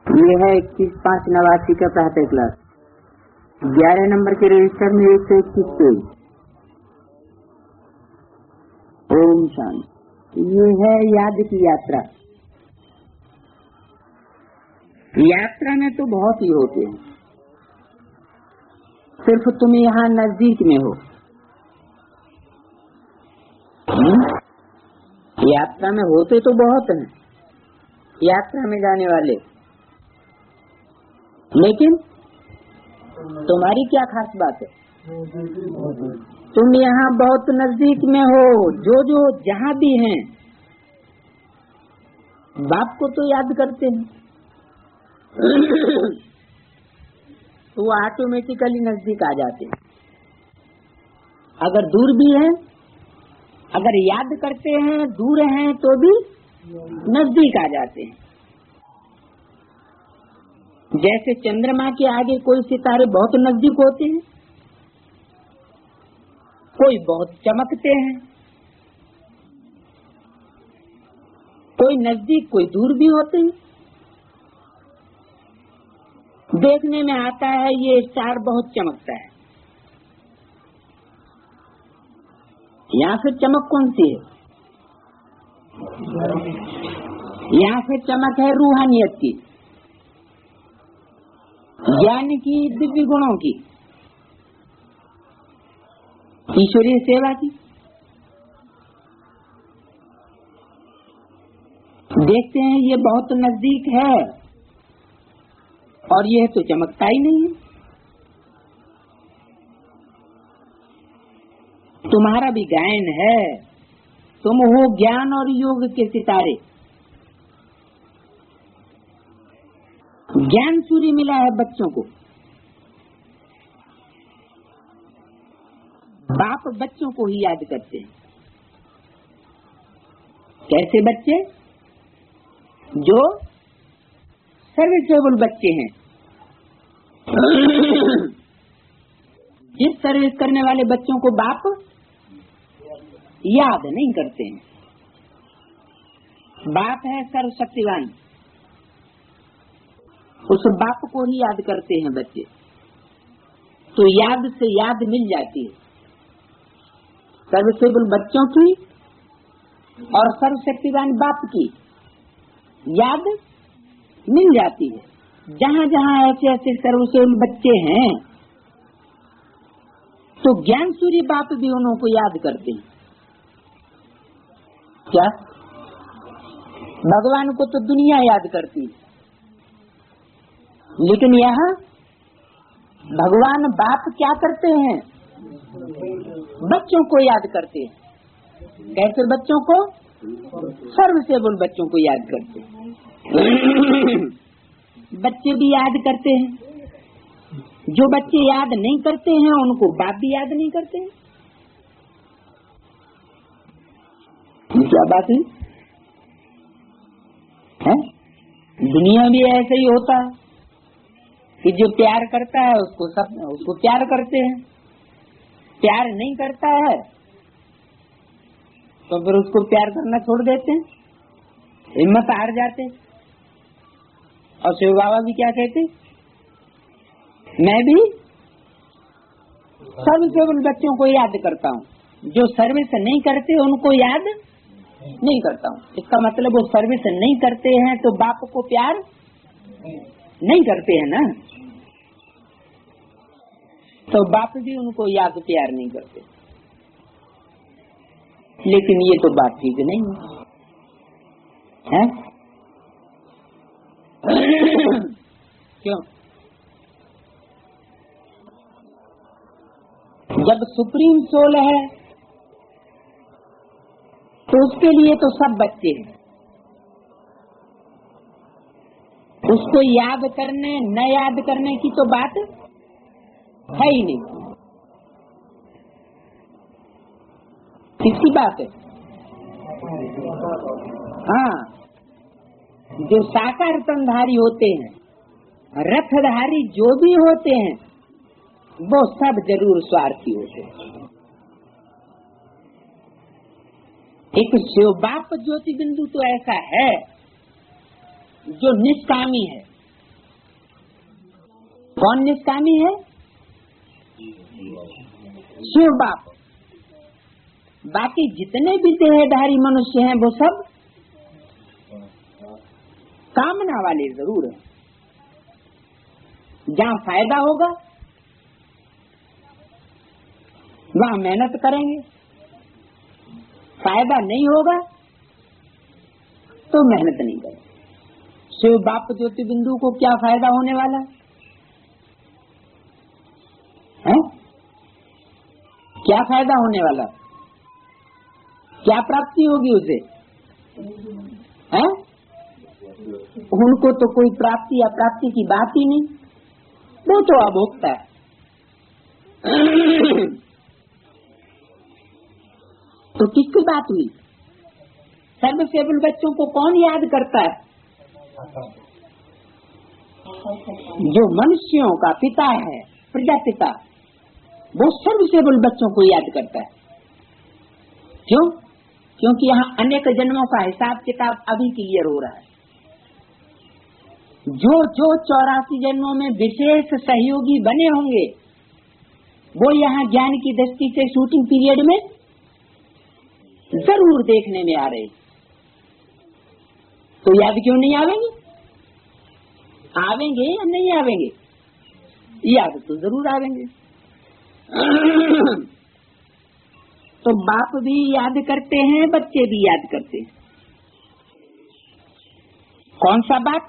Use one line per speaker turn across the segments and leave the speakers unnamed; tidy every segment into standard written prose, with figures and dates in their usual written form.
ये है 21/5/89 का प्रातः क्लास। 11 नंबर के रजिस्टर में 121 पेज। ओम शांति। ये है याद की यात्रा। यात्रा में तो बहुत ही होते हैं, सिर्फ तुम यहाँ नजदीक में हो। यात्रा में होते तो बहुत हैं, यात्रा में जाने वाले, लेकिन तुम्हारी क्या खास बात है? तुम यहाँ बहुत नजदीक में हो। जो जहाँ भी हैं बाप को तो याद करते हैं तो वो ऑटोमेटिकली नजदीक आ जाते हैं। अगर दूर भी हैं, अगर याद करते हैं, दूर हैं तो भी नजदीक आ जाते हैं। जैसे चंद्रमा के आगे कोई सितारे बहुत नजदीक होते हैं, कोई बहुत चमकते हैं, कोई नजदीक कोई दूर भी होते हैं। देखने में आता है ये स्टार बहुत चमकता है। यहाँ से चमक कौन सी है? यहाँ से चमक है रूहानियत की, ज्ञान की, दिव्य गुणों की, ईश्वरीय सेवा की। देखते हैं ये बहुत नजदीक है और यह तो चमकता ही नहीं है। तुम्हारा भी गायन है, तुम हो ज्ञान और योग के सितारे। ज्ञान सूर्य मिला है बच्चों को। बाप बच्चों को ही याद करते हैं। कैसे बच्चे? जो सर्विसेबल बच्चे हैं। जिस सर्विस करने वाले बच्चों को बाप याद नहीं करते हैं। बाप है सर्वशक्तिवान, उस बाप को ही याद करते हैं बच्चे, तो याद से याद मिल जाती है। सर्विसेबल बच्चों की और सर्वशक्तिवान बाप की याद मिल जाती है। जहाँ जहाँ ऐसे ऐसे सर्वसेबल बच्चे हैं तो ज्ञान सूर्य बाप भी उन्हों को याद करते हैं। क्या? भगवान को तो दुनिया याद करती है, लेकिन यहाँ भगवान बाप क्या करते हैं? बच्चों को याद करते हैं। कैसे बच्चों को? सर्वसेबल बच्चों को याद करते हैं। बच्चे भी याद करते हैं। जो बच्चे याद नहीं करते हैं उनको बाप भी याद नहीं करते हैं। क्या बात है? दुनिया भी ऐसे ही होता है कि जो प्यार करता है उसको प्यार करते हैं, प्यार नहीं करता है तो फिर उसको प्यार करना छोड़ देते हैं, हिम्मत हार जाते। और शिव बाबा भी क्या कहते? मैं भी सर्विसेबल बच्चों को याद करता हूँ, जो सर्विस नहीं करते उनको याद नहीं करता हूँ। इसका मतलब वो सर्विस नहीं करते हैं तो बाप को प्यार नहीं करते हैं ना, तो बाप भी उनको याद प्यार नहीं करते। लेकिन ये तो बात ठीक नहीं है, है? क्यों? जब सुप्रीम सोल है तो उसके लिए तो सब बच्चे हैं। उसको याद करने न याद करने की तो बात है ही नहीं। किसकी बात है? हाँ, जो साकार तनधारी होते हैं, रथधारी जो भी होते हैं, वो सब जरूर स्वार्थी होते हैं। एक शिव बाप ज्योति बिंदु तो ऐसा है जो निष्कामी है, कौन निष्कामी है? शिव बाप। बाकी जितने भी देहधारी मनुष्य हैं वो सब कामना वाले जरूर है। जहाँ फायदा होगा वहाँ मेहनत करेंगे, फायदा नहीं होगा तो मेहनत नहीं करेंगे। शिव बाप ज्योति बिंदु को क्या फायदा होने वाला है? क्या फायदा होने वाला? क्या प्राप्ति होगी उसे? है? उनको तो कोई प्राप्ति या प्राप्ति की बात ही नहीं, वो तो अभोक्ता है। तो किसकी बात हुई? सर्वसेवल बच्चों को कौन याद करता है? जो मनुष्यों का पिता है, प्रजापिता, वो सर्वसेवल बच्चों को याद करता है। क्यों? क्योंकि यहाँ अनेक जन्मों का हिसाब किताब अभी क्लियर हो रहा है। जो 84 जन्मों में विशेष सहयोगी बने होंगे वो यहाँ ज्ञान की दृष्टि से शूटिंग पीरियड में जरूर देखने में आ रहे। तो याद क्यों नहीं आवेंगे? आवेंगे या नहीं आवेंगे? याद तो जरूर आवेंगे। तो बाप भी याद करते हैं, बच्चे भी याद करते हैं। कौन सा बाप?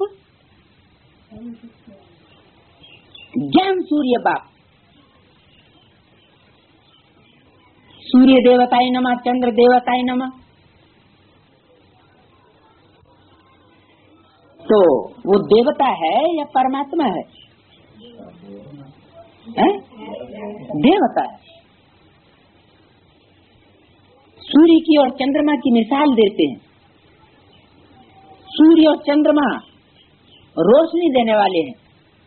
ज्ञान सूर्य बाप। सूर्य देवताय नमः, चंद्र देवताय नमः। तो वो देवता है या परमात्मा है? देवता है। सूर्य की और चंद्रमा की मिसाल देते हैं। सूर्य और चंद्रमा रोशनी देने वाले हैं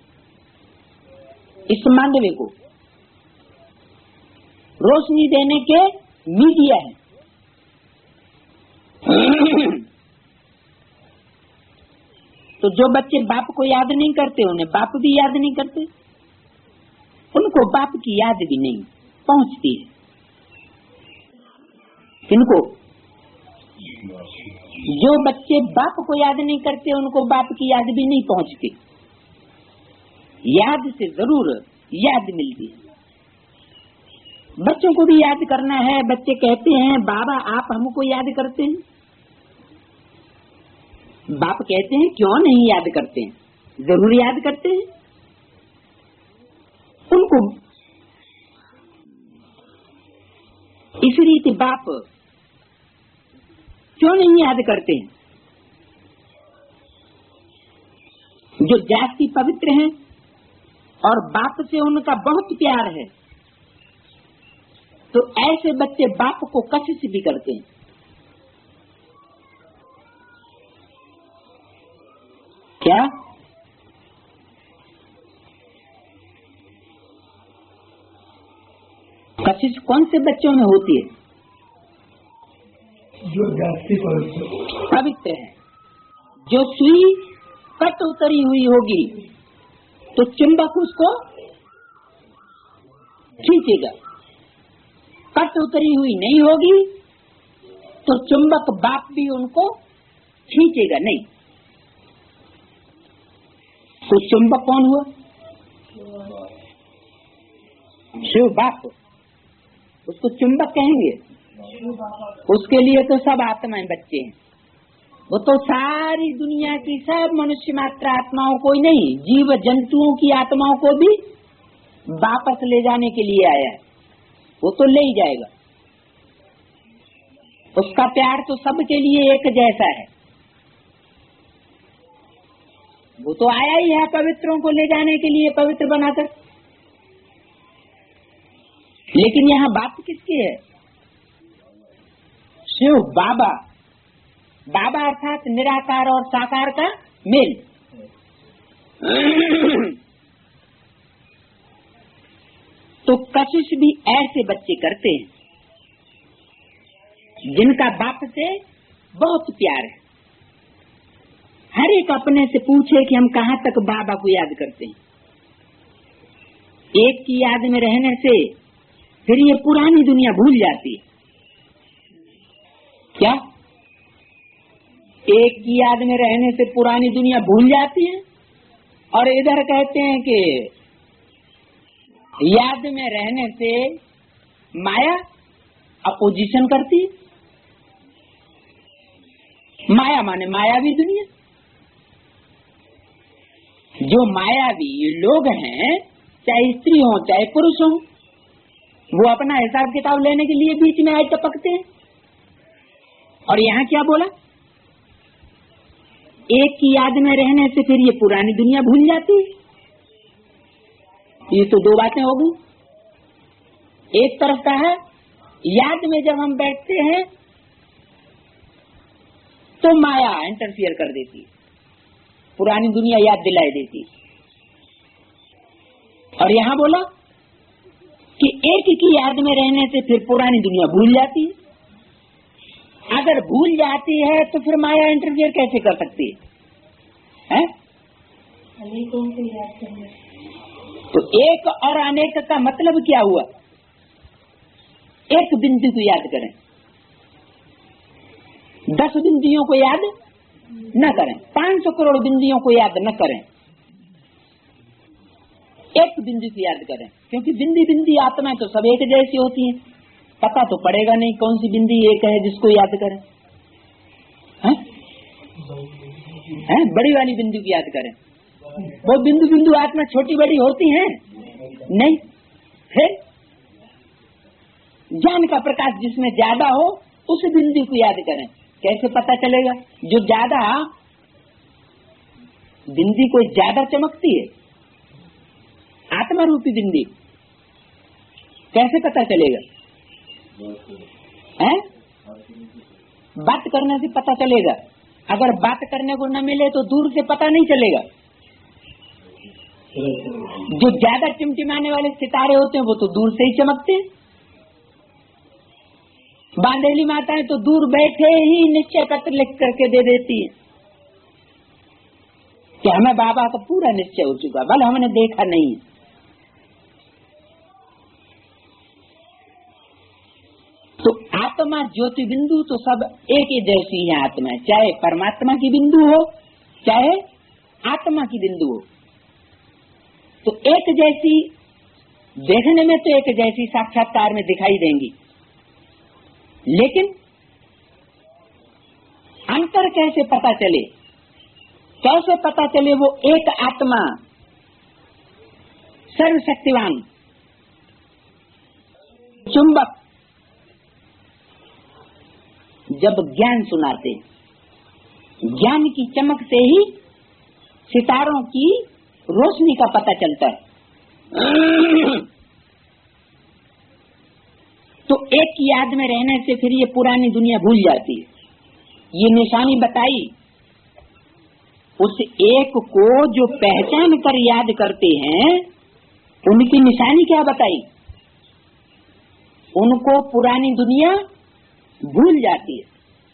इस मांडवे को, रोशनी देने के मीडिया है। तो जो बच्चे बाप को याद नहीं करते उन्हें बाप भी याद नहीं करते, उनको बाप की याद भी नहीं पहुंचती है। किनको? जो बच्चे बाप को याद नहीं करते उनको बाप की याद भी नहीं पहुंचती। याद से जरूर याद मिलती है। बच्चों को भी याद करना है। बच्चे कहते हैं बाबा आप हमको याद करते हैं। बाप कहते हैं क्यों नहीं याद करते हैं? जरूर याद करते हैं। उनको इस रीति बाप क्यों नहीं याद करते हैं? जो जाति पवित्र हैं और बाप से उनका बहुत प्यार है, तो ऐसे बच्चे बाप को कशिश भी करते हैं। क्या? कशिश कौन से बच्चों में होती है?
जो जाति
पवित्र है। जो सुई कट उतरी हुई होगी तो चुंबक उसको खींचेगा, कट उतरी हुई नहीं होगी तो चुंबक बाप भी उनको खींचेगा नहीं। तो चुंबक कौन हुआ? शिव बाप। उसको चुंबक कहेंगे। उसके लिए तो सब आत्माएं बच्चे हैं। वो तो सारी दुनिया की सब मनुष्य मात्र आत्माओं को ही नहीं, जीव जंतुओं की आत्माओं को भी वापस ले जाने के लिए आया है। वो तो ले ही जाएगा। उसका प्यार तो सबके लिए एक जैसा है। वो तो आया ही है पवित्रों को ले जाने के लिए, पवित्र बनाकर। लेकिन यहाँ बात किसकी है? शिव बाबा। बाबा अर्थात निराकार और साकार का मेल। तो कशिश भी ऐसे बच्चे करते हैं जिनका बाप से बहुत प्यार है। हर एक अपने से पूछे कि हम कहाँ तक बाबा को याद करते हैं। एक की याद में रहने से फिर ये पुरानी दुनिया भूल जाती है। क्या? एक की याद में रहने से पुरानी दुनिया भूल जाती है, और इधर कहते हैं कि याद में रहने से माया अपोजिशन करती है। माया माने मायावी दुनिया। जो मायावी लोग हैं, चाहे स्त्री हो चाहे पुरुष हो, वो अपना हिसाब किताब लेने के लिए बीच में आए टपकते हैं। और यहाँ क्या बोला? एक की याद में रहने से फिर ये पुरानी दुनिया भूल जाती है। ये तो दो बातें हो गई। एक तरफ का है याद में जब हम बैठते हैं तो माया इंटरफियर कर देती, पुरानी दुनिया याद दिलाई देती। और यहाँ बोला कि एक की याद में रहने से फिर पुरानी दुनिया भूल जाती है। अगर भूल जाती है तो फिर माया इंटरफियर कैसे कर सकती है?
अनेकों को याद करना।
तो एक और अनेक का मतलब क्या हुआ? एक बिंदु को याद करें, 10 बिंदुओं को याद न करें, 500 करोड़ बिंदुओं को याद न करें, एक बिंदु की याद करें। क्योंकि बिंदी बिंदी आत्मा तो सब एक जैसी होती है, पता तो पड़ेगा नहीं कौन सी बिंदी एक है जिसको याद करें। हैं? बड़ी वाली बिंदु की याद करें। वो बिंदु बिंदु आत्मा छोटी बड़ी होती है नहीं। फिर ज्ञान का प्रकाश जिसमें ज्यादा हो उस बिंदु को याद करें। कैसे पता चलेगा? जो ज्यादा बिंदी कोई ज्यादा चमकती है, आत्मा रूपी बिंदी, कैसे पता चलेगा? हैं? बात करने से पता चलेगा। अगर बात करने को न मिले तो दूर से पता नहीं चलेगा। जो ज्यादा टिमटिमाने वाले सितारे होते हैं वो तो दूर से ही चमकते हैं। बांधेली माताएं तो दूर बैठे ही निश्चय पत्र लिख करके दे देती है कि हमें बाबा का पूरा निश्चय हो चुका, भले हमने देखा नहीं। तो आत्मा ज्योति बिंदु तो सब एक ही जैसी है आत्मा, चाहे परमात्मा की बिंदु हो चाहे आत्मा की बिंदु हो, तो एक जैसी देखने में तो एक जैसी साक्षात्कार में दिखाई देंगी, लेकिन अंतर कैसे पता चले? कैसे पता चले वो एक आत्मा सर्वशक्तिवान चुंबक जब ज्ञान सुनाते, ज्ञान की चमक से ही सितारों की रोशनी का पता चलता है। तो एक की याद में रहने से फिर ये पुरानी दुनिया भूल जाती है। ये निशानी बताई, उस एक को जो पहचान कर याद करते हैं उनकी निशानी क्या बताई? उनको पुरानी दुनिया भूल जाती है।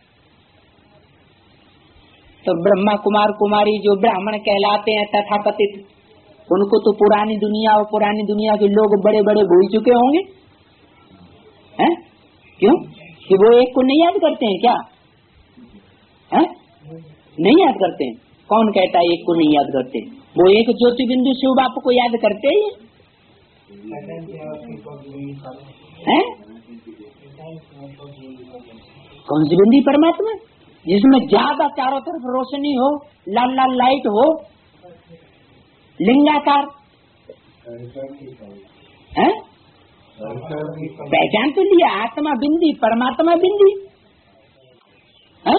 तो ब्रह्मा कुमार कुमारी जो ब्राह्मण कहलाते हैं तथाकथित, उनको तो पुरानी दुनिया और पुरानी दुनिया के लोग बड़े बड़े भूल चुके होंगे, हैं? क्यों? कि वो एक को नहीं याद करते हैं क्या? हैं? नहीं याद करते हैं। कौन कहता है एक को नहीं याद करते? वो एक ज्योति बिंदु शिव बाप को याद करते ही हैं। कौन सी बिंदी? परमात्मा, जिसमें ज्यादा चारों तरफ रोशनी हो, लाल लाल लाइट हो, लिंगाकार है। पहचान तो लिया आत्मा बिंदी परमात्मा बिंदी है?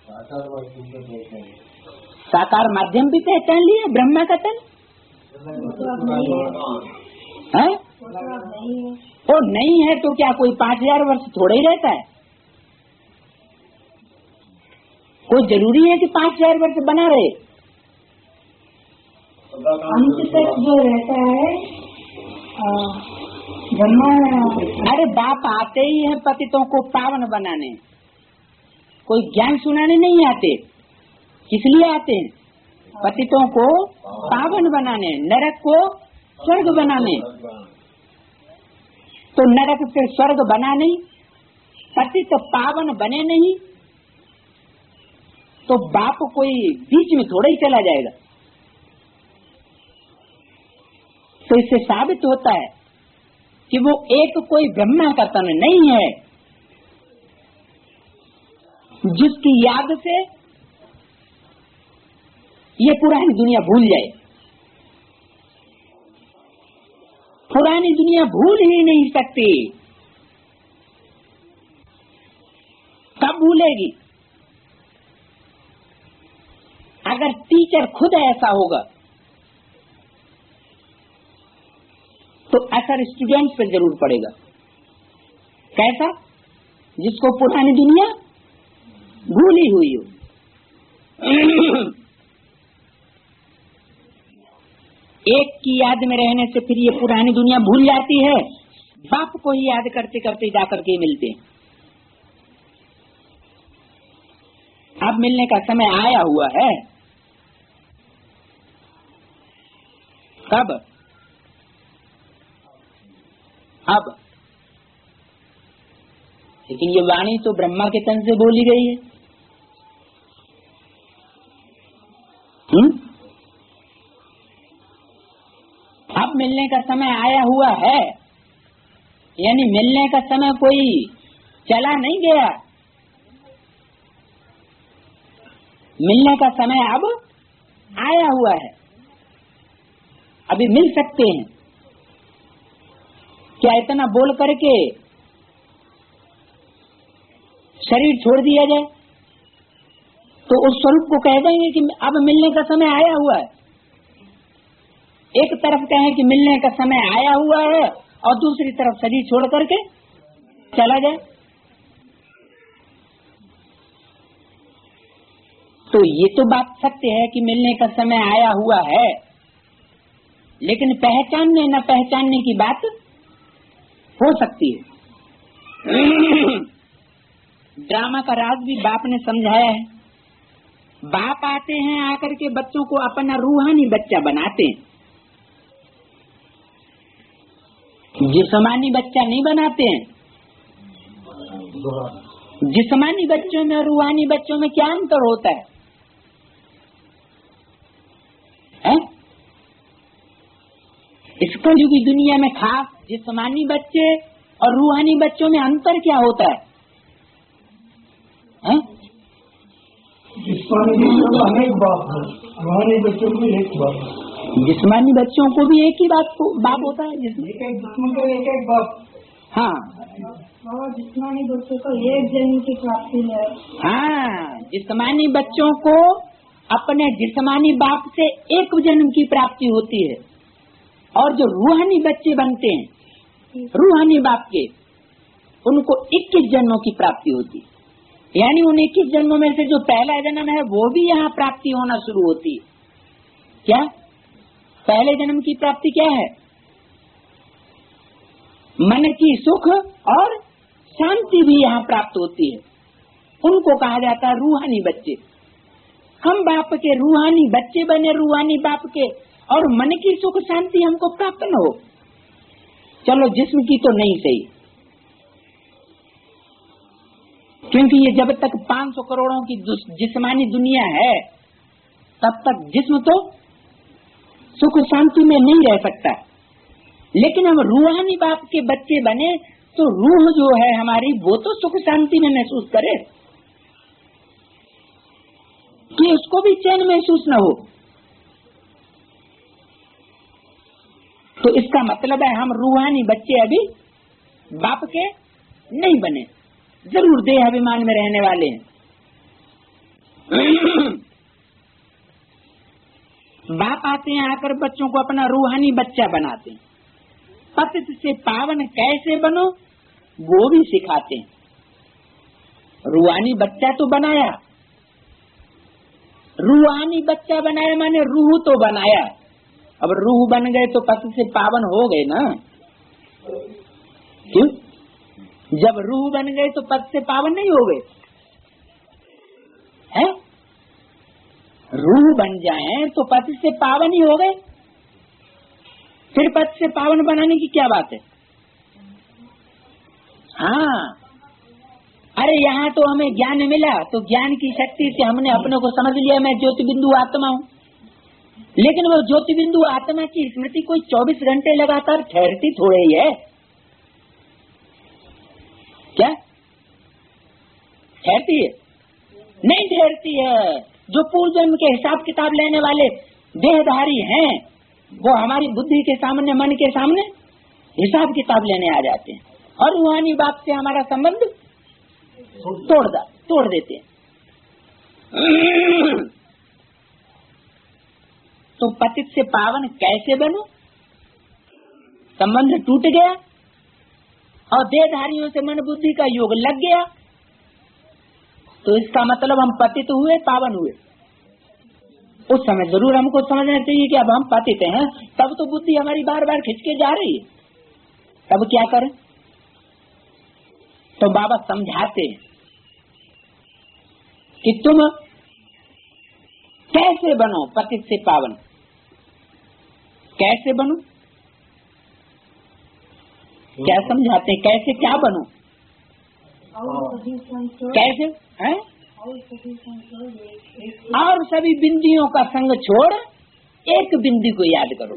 साकार माध्यम भी पहचान लिया, ब्रह्मा का तन है। वो नहीं है तो क्या कोई 5000 वर्ष थोड़ा ही रहता है? कोई जरूरी है कि 5000 वर्ष बना रहे?
अंत तक जो रहता है ब्रह्मा।
अरे बाप आते ही है पतितों को पावन बनाने, कोई ज्ञान सुनाने नहीं आते। किस लिए आते हैं? पतितों को पावन बनाने, नरक को स्वर्ग बनाने, तो नरक से स्वर्ग बना नहीं, पतित पावन बने नहीं, तो बाप कोई बीच में थोड़ा ही चला जाएगा। तो इससे साबित होता है कि वो एक कोई ब्रह्मा का तन नहीं है जिसकी याद से ये पुरानी दुनिया भूल जाए। पुरानी दुनिया भूल ही नहीं सकती। कब भूलेगी? अगर टीचर खुद ऐसा होगा तो असर स्टूडेंट्स पर जरूर पड़ेगा। कैसा? जिसको पुरानी दुनिया भूली हुई हो। एक की याद में रहने से फिर ये पुरानी दुनिया भूल जाती है, बाप को ही याद करते करते जाकर के मिलते हैं। अब मिलने का समय आया हुआ है। कब? अब। लेकिन ये वाणी तो ब्रह्मा के तन से बोली गई है। अब मिलने का समय आया हुआ है, यानी मिलने का समय कोई चला नहीं गया। मिलने का समय अब आया हुआ है, अभी मिल सकते हैं। क्या इतना बोल करके शरीर छोड़ दिया जाए तो उस स्वरूप को कह देंगे कि अब मिलने का समय आया हुआ है। एक तरफ कहें कि मिलने का समय आया हुआ है और दूसरी तरफ शरीर छोड़ करके चला जाए, तो ये तो बात सत्य है कि मिलने का समय आया हुआ है, लेकिन पहचानने न पहचानने की बात हो सकती है। ड्रामा का राज भी बाप ने समझाया है। बाप आते हैं, आकर के बच्चों को अपना रूहानी बच्चा बनाते हैं, जिस्मानी बच्चा नहीं बनाते हैं। जिस्मानी बच्चों में और रूहानी बच्चों में क्या अंतर होता है? इस कलयुगी दुनिया में खास जिस्मानी बच्चे और रूहानी बच्चों में अंतर क्या होता है?
जिस्मानी बच्चों को अनेक बाप है, रूहानी बच्चों को एक बाप है।
जिस्मानी बच्चों को भी एक ही बाप होता है, जिसमें
एक जिस्म को एक एक बाप।
हाँ,
और जिस्मानी बच्चों को एक जन्म की प्राप्ति है।
हाँ, जिस्मानी बच्चों को अपने जिस्मानी बाप से एक जन्म की प्राप्ति होती है, और जो रूहानी बच्चे बनते हैं रूहानी बाप के, उनको 21 जन्मों की प्राप्ति होती है। यानी उन 21 जन्मों में से जो पहला जन्म है वो भी यहाँ प्राप्ति होना शुरू होती है। क्या पहले जन्म की प्राप्ति क्या है? मन की सुख और शांति भी यहाँ प्राप्त होती है। उनको कहा जाता है रूहानी बच्चे। हम बाप के रूहानी बच्चे बने, रूहानी बाप के, और मन की सुख शांति हमको प्राप्त न हो। चलो जिस्म की तो नहीं सही, क्योंकि ये जब तक 500 करोड़ों की जिस्मानी दुनिया है तब तक जिस्म तो सुख शांति में नहीं रह सकता। लेकिन हम रूहानी बाप के बच्चे बने तो रूह जो है हमारी, वो तो सुख शांति में महसूस करे, कि उसको भी चैन महसूस न हो। तो इसका मतलब है हम रूहानी बच्चे अभी बाप के नहीं बने, जरूर देह अभिमान में रहने वाले हैं। बाप आते हैं, आकर बच्चों को अपना रूहानी बच्चा बनाते हैं। पतित से पावन कैसे बनो वो भी सिखाते हैं। रूहानी बच्चा तो बनाया, रूहानी बच्चा बनाया माने रूह तो बनाया। अब रूह बन गए तो पति से पावन हो गए ना। क्यों? जब रूह बन गए तो पति से पावन नहीं हो गए हैं? रूह बन जाएं तो पति से पावन ही हो गए। फिर पति से पावन बनाने की क्या बात है? हाँ, अरे यहाँ तो हमें ज्ञान मिला, तो ज्ञान की शक्ति से हमने अपने को समझ लिया मैं ज्योति बिंदु आत्मा हूँ। लेकिन वो ज्योति बिंदु आत्मा की स्मृति कोई 24 घंटे लगातार ठहरती थोड़े ही है क्या? ठहरती है? नहीं ठहरती है। जो पूर्व जन्म के हिसाब किताब लेने वाले देहधारी हैं, वो हमारी बुद्धि के सामने, मन के सामने हिसाब किताब लेने आ जाते हैं और रूहानी बाप से हमारा संबंध तोड़ देते हैं। तो पतित से पावन कैसे बनूं? संबंध टूट गया और देहधारियों से मन बुद्धि का योग लग गया, तो इसका मतलब हम पतित हुए, पावन हुए। उस समय जरूर हमको समझना चाहिए कि अब हम पतित हैं, तब तो बुद्धि हमारी बार बार खिंच के जा रही है, तब क्या करें? तो बाबा समझाते हैं कि तुम कैसे बनो पतित से पावन। कैसे बनो? क्या समझाते हैं? कैसे क्या बनो? कैसे है? और सभी बिंदियों का संग छोड़ एक बिंदी को याद करो,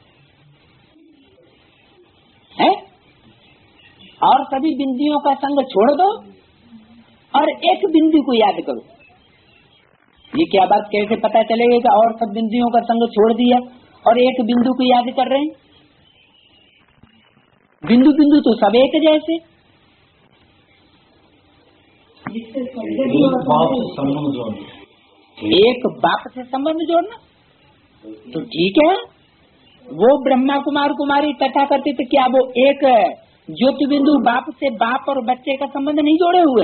है? और सभी बिंदियों का संग छोड़ दो और एक बिंदी को याद करो। ये क्या बात? कैसे पता चलेगा कि और सब बिंदियों का संग छोड़ दिया और एक बिंदु को याद कर रहे हैं? बिंदु बिंदु तो सब एक जैसे। एक बाप से संबंध जोड़ना तो ठीक है। वो ब्रह्मा कुमार कुमारी तथा करते थे, क्या वो एक ज्योति बिंदु बाप से, बाप और बच्चे का संबंध नहीं जोड़े हुए?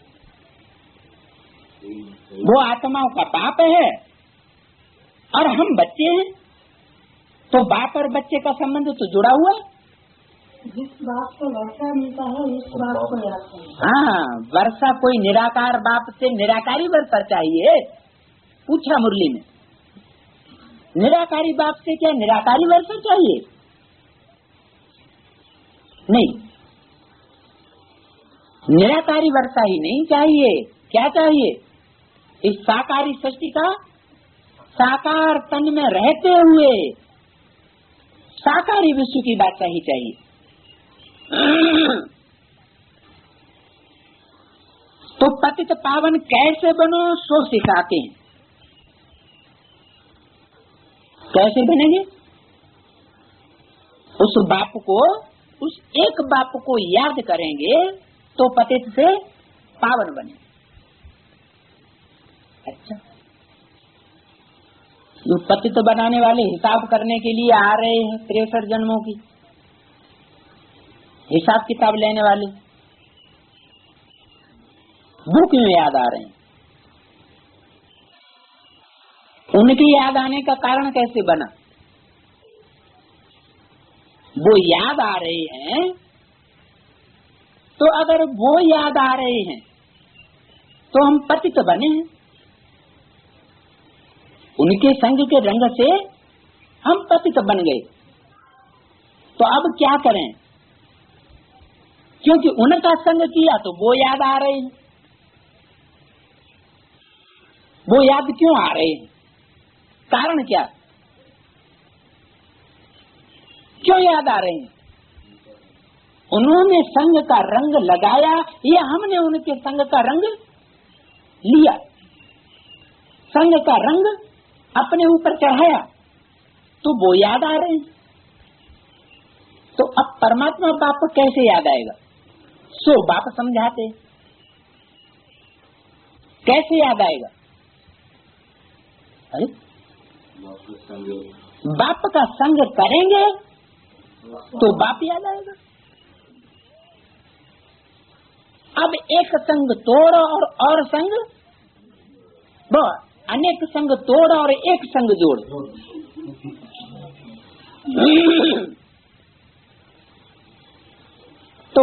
वो आत्माओं का बाप है और हम बच्चे हैं, तो बाप और बच्चे का संबंध तो जुड़ा हुआ है।
जिस बाप को वर्षा मिलता है उस बाप को याद करना।
हाँ, वर्षा कोई निराकार बाप से निराकारी वर्षा चाहिए? पूछा मुरली में, निराकारी बाप से क्या निराकारी वर्षा चाहिए? नहीं, निराकारी वर्षा ही नहीं चाहिए। क्या चाहिए? इस साकारी सृष्टि का साकार तन में रहते हुए साकारी विश्व की बादशाही ही चाहिए। तो पतित पावन कैसे बनो सो सिखाते हैं। कैसे बनेंगे? उस बाप को, उस एक बाप को याद करेंगे तो पतित से पावन बने। अच्छा, जो पतित बनाने वाले हिसाब करने के लिए आ रहे हैं 63 जन्मों की हिसाब किताब लेने वाले, वो क्यों याद आ रहे हैं? उनकी याद आने का कारण कैसे बना? वो याद आ रहे हैं, तो अगर वो याद आ रहे हैं तो हम पतित बने हैं। उनके संग के रंग से हम पतित बन गए। तो अब क्या करें? क्योंकि उनका संग किया तो वो याद आ रहे हैं। वो याद क्यों आ रहे हैं? कारण क्या? क्यों याद आ रहे हैं? उन्होंने संग का रंग लगाया या हमने उनके संग का रंग लिया? संग का रंग अपने ऊपर चढ़ाया तो वो याद आ रहे हैं। तो अब परमात्मा बाप कैसे याद आएगा? सो बाप समझाते कैसे याद आएगा? अरे बाप का संग करेंगे तो बाप याद आएगा। अब एक संग तोड़ और संग वो अनेक संग तोड़ और एक संग जोड़। तो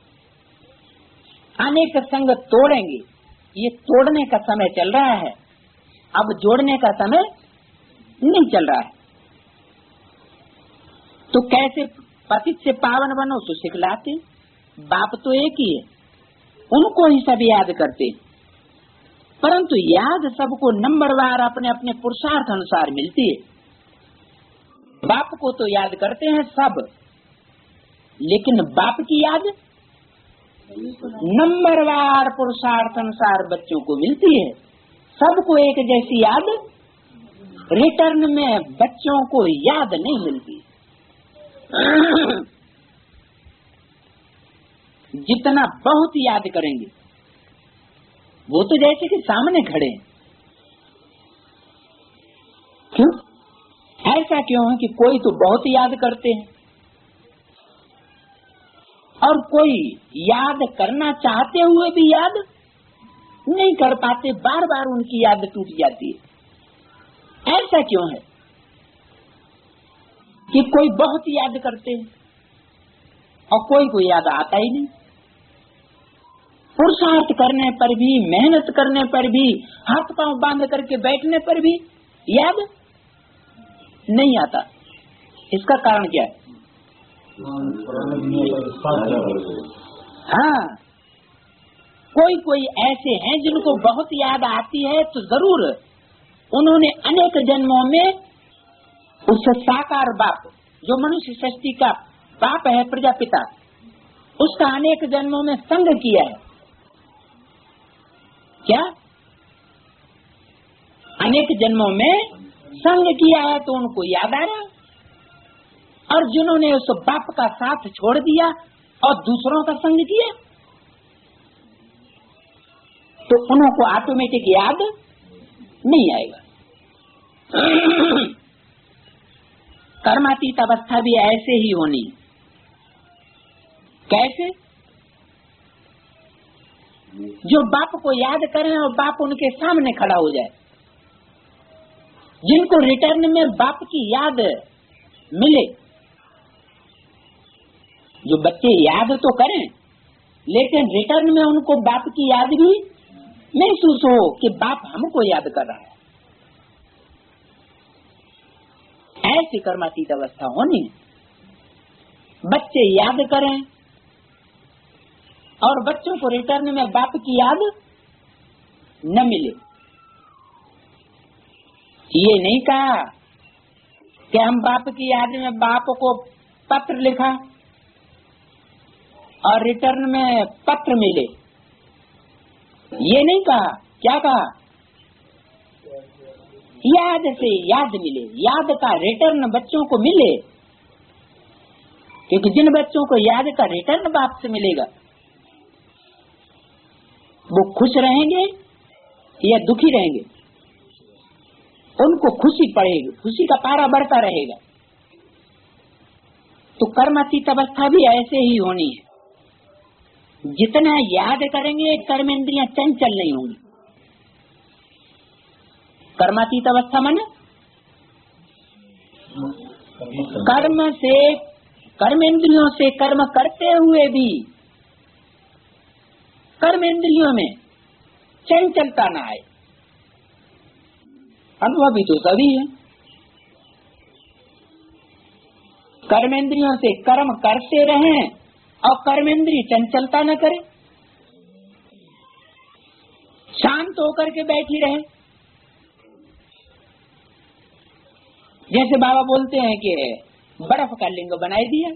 अनेक संग तोड़ेंगे, ये तोड़ने का समय चल रहा है, अब जोड़ने का समय नहीं चल रहा है। तो कैसे पतित से पावन बनो तो सिखलाते। बाप तो एक ही है, उनको ही सब याद करते, परंतु याद सबको नंबरवार अपने अपने पुरुषार्थ अनुसार मिलती है। बाप को तो याद करते हैं सब, लेकिन बाप की याद नंबरवार पुरुषार्थ अनुसार बच्चों को मिलती है। सबको एक जैसी याद रिटर्न में बच्चों को याद नहीं मिलती। जितना बहुत याद करेंगे, वो तो जैसे कि सामने खड़े हैं। क्यों ऐसा क्यों है कि कोई तो बहुत याद करते हैं और कोई याद करना चाहते हुए भी याद नहीं कर पाते, बार बार उनकी याद टूट जाती है। ऐसा क्यों है कि कोई बहुत याद करते हैं और कोई को याद आता ही नहीं। पुरुषार्थ करने पर भी, मेहनत करने पर भी, हाथ पांव बांध करके बैठने पर भी याद नहीं आता। इसका कारण क्या है? हाँ, कोई ऐसे हैं जिनको बहुत याद आती है, तो जरूर उन्होंने अनेक जन्मों में उस साकार बाप, जो मनुष्य सृष्टि का बाप है, प्रजापिता, उसका अनेक जन्मों में संग किया है। क्या अनेक जन्मों में संग किया है, तो उनको याद आ रहा। और जिन्होंने उस बाप का साथ छोड़ दिया और दूसरों का संग किया, तो उनको ऑटोमेटिक याद नहीं आएगा। कर्मातीत अवस्था भी ऐसे ही होनी। कैसे? जो बाप को याद करें और बाप उनके सामने खड़ा हो जाए, जिनको रिटर्न में बाप की याद मिले। जो बच्चे याद तो करें, लेकिन रिटर्न में उनको बाप की याद भी महसूस हो कि बाप हमको याद कर रहा है। ऐसी कर्मातीत अवस्था होनी। बच्चे याद करें और बच्चों को रिटर्न में बाप की याद न मिले। ये नहीं कहा कि हम बाप की याद में बाप को पत्र लिखा और रिटर्न में पत्र मिले। ये नहीं कहा। क्या कहा? याद से याद मिले, याद का रिटर्न बच्चों को मिले। क्योंकि जिन बच्चों को याद का रिटर्न बाप से मिलेगा, वो खुश रहेंगे या दुखी रहेंगे? उनको खुशी पड़ेगी, खुशी का पारा बढ़ता रहेगा। तो कर्मातीत अवस्था भी ऐसे ही होनी है। जितना याद करेंगे, कर्मेंद्रियां चंचल नहीं होंगी। कर्मातीत अवस्था माने कर्मेंद्रियों से कर्म करते हुए भी कर्मेंद्रियों में चंचलता न आए। अनुभवी तो सभी है। कर्मेंद्रियों से कर्म करते रहें और कर्मेंद्रिय चंचलता न करे, शांत होकर के बैठी रहे। जैसे बाबा बोलते हैं कि बर्फ का लिंग बनाई दिया।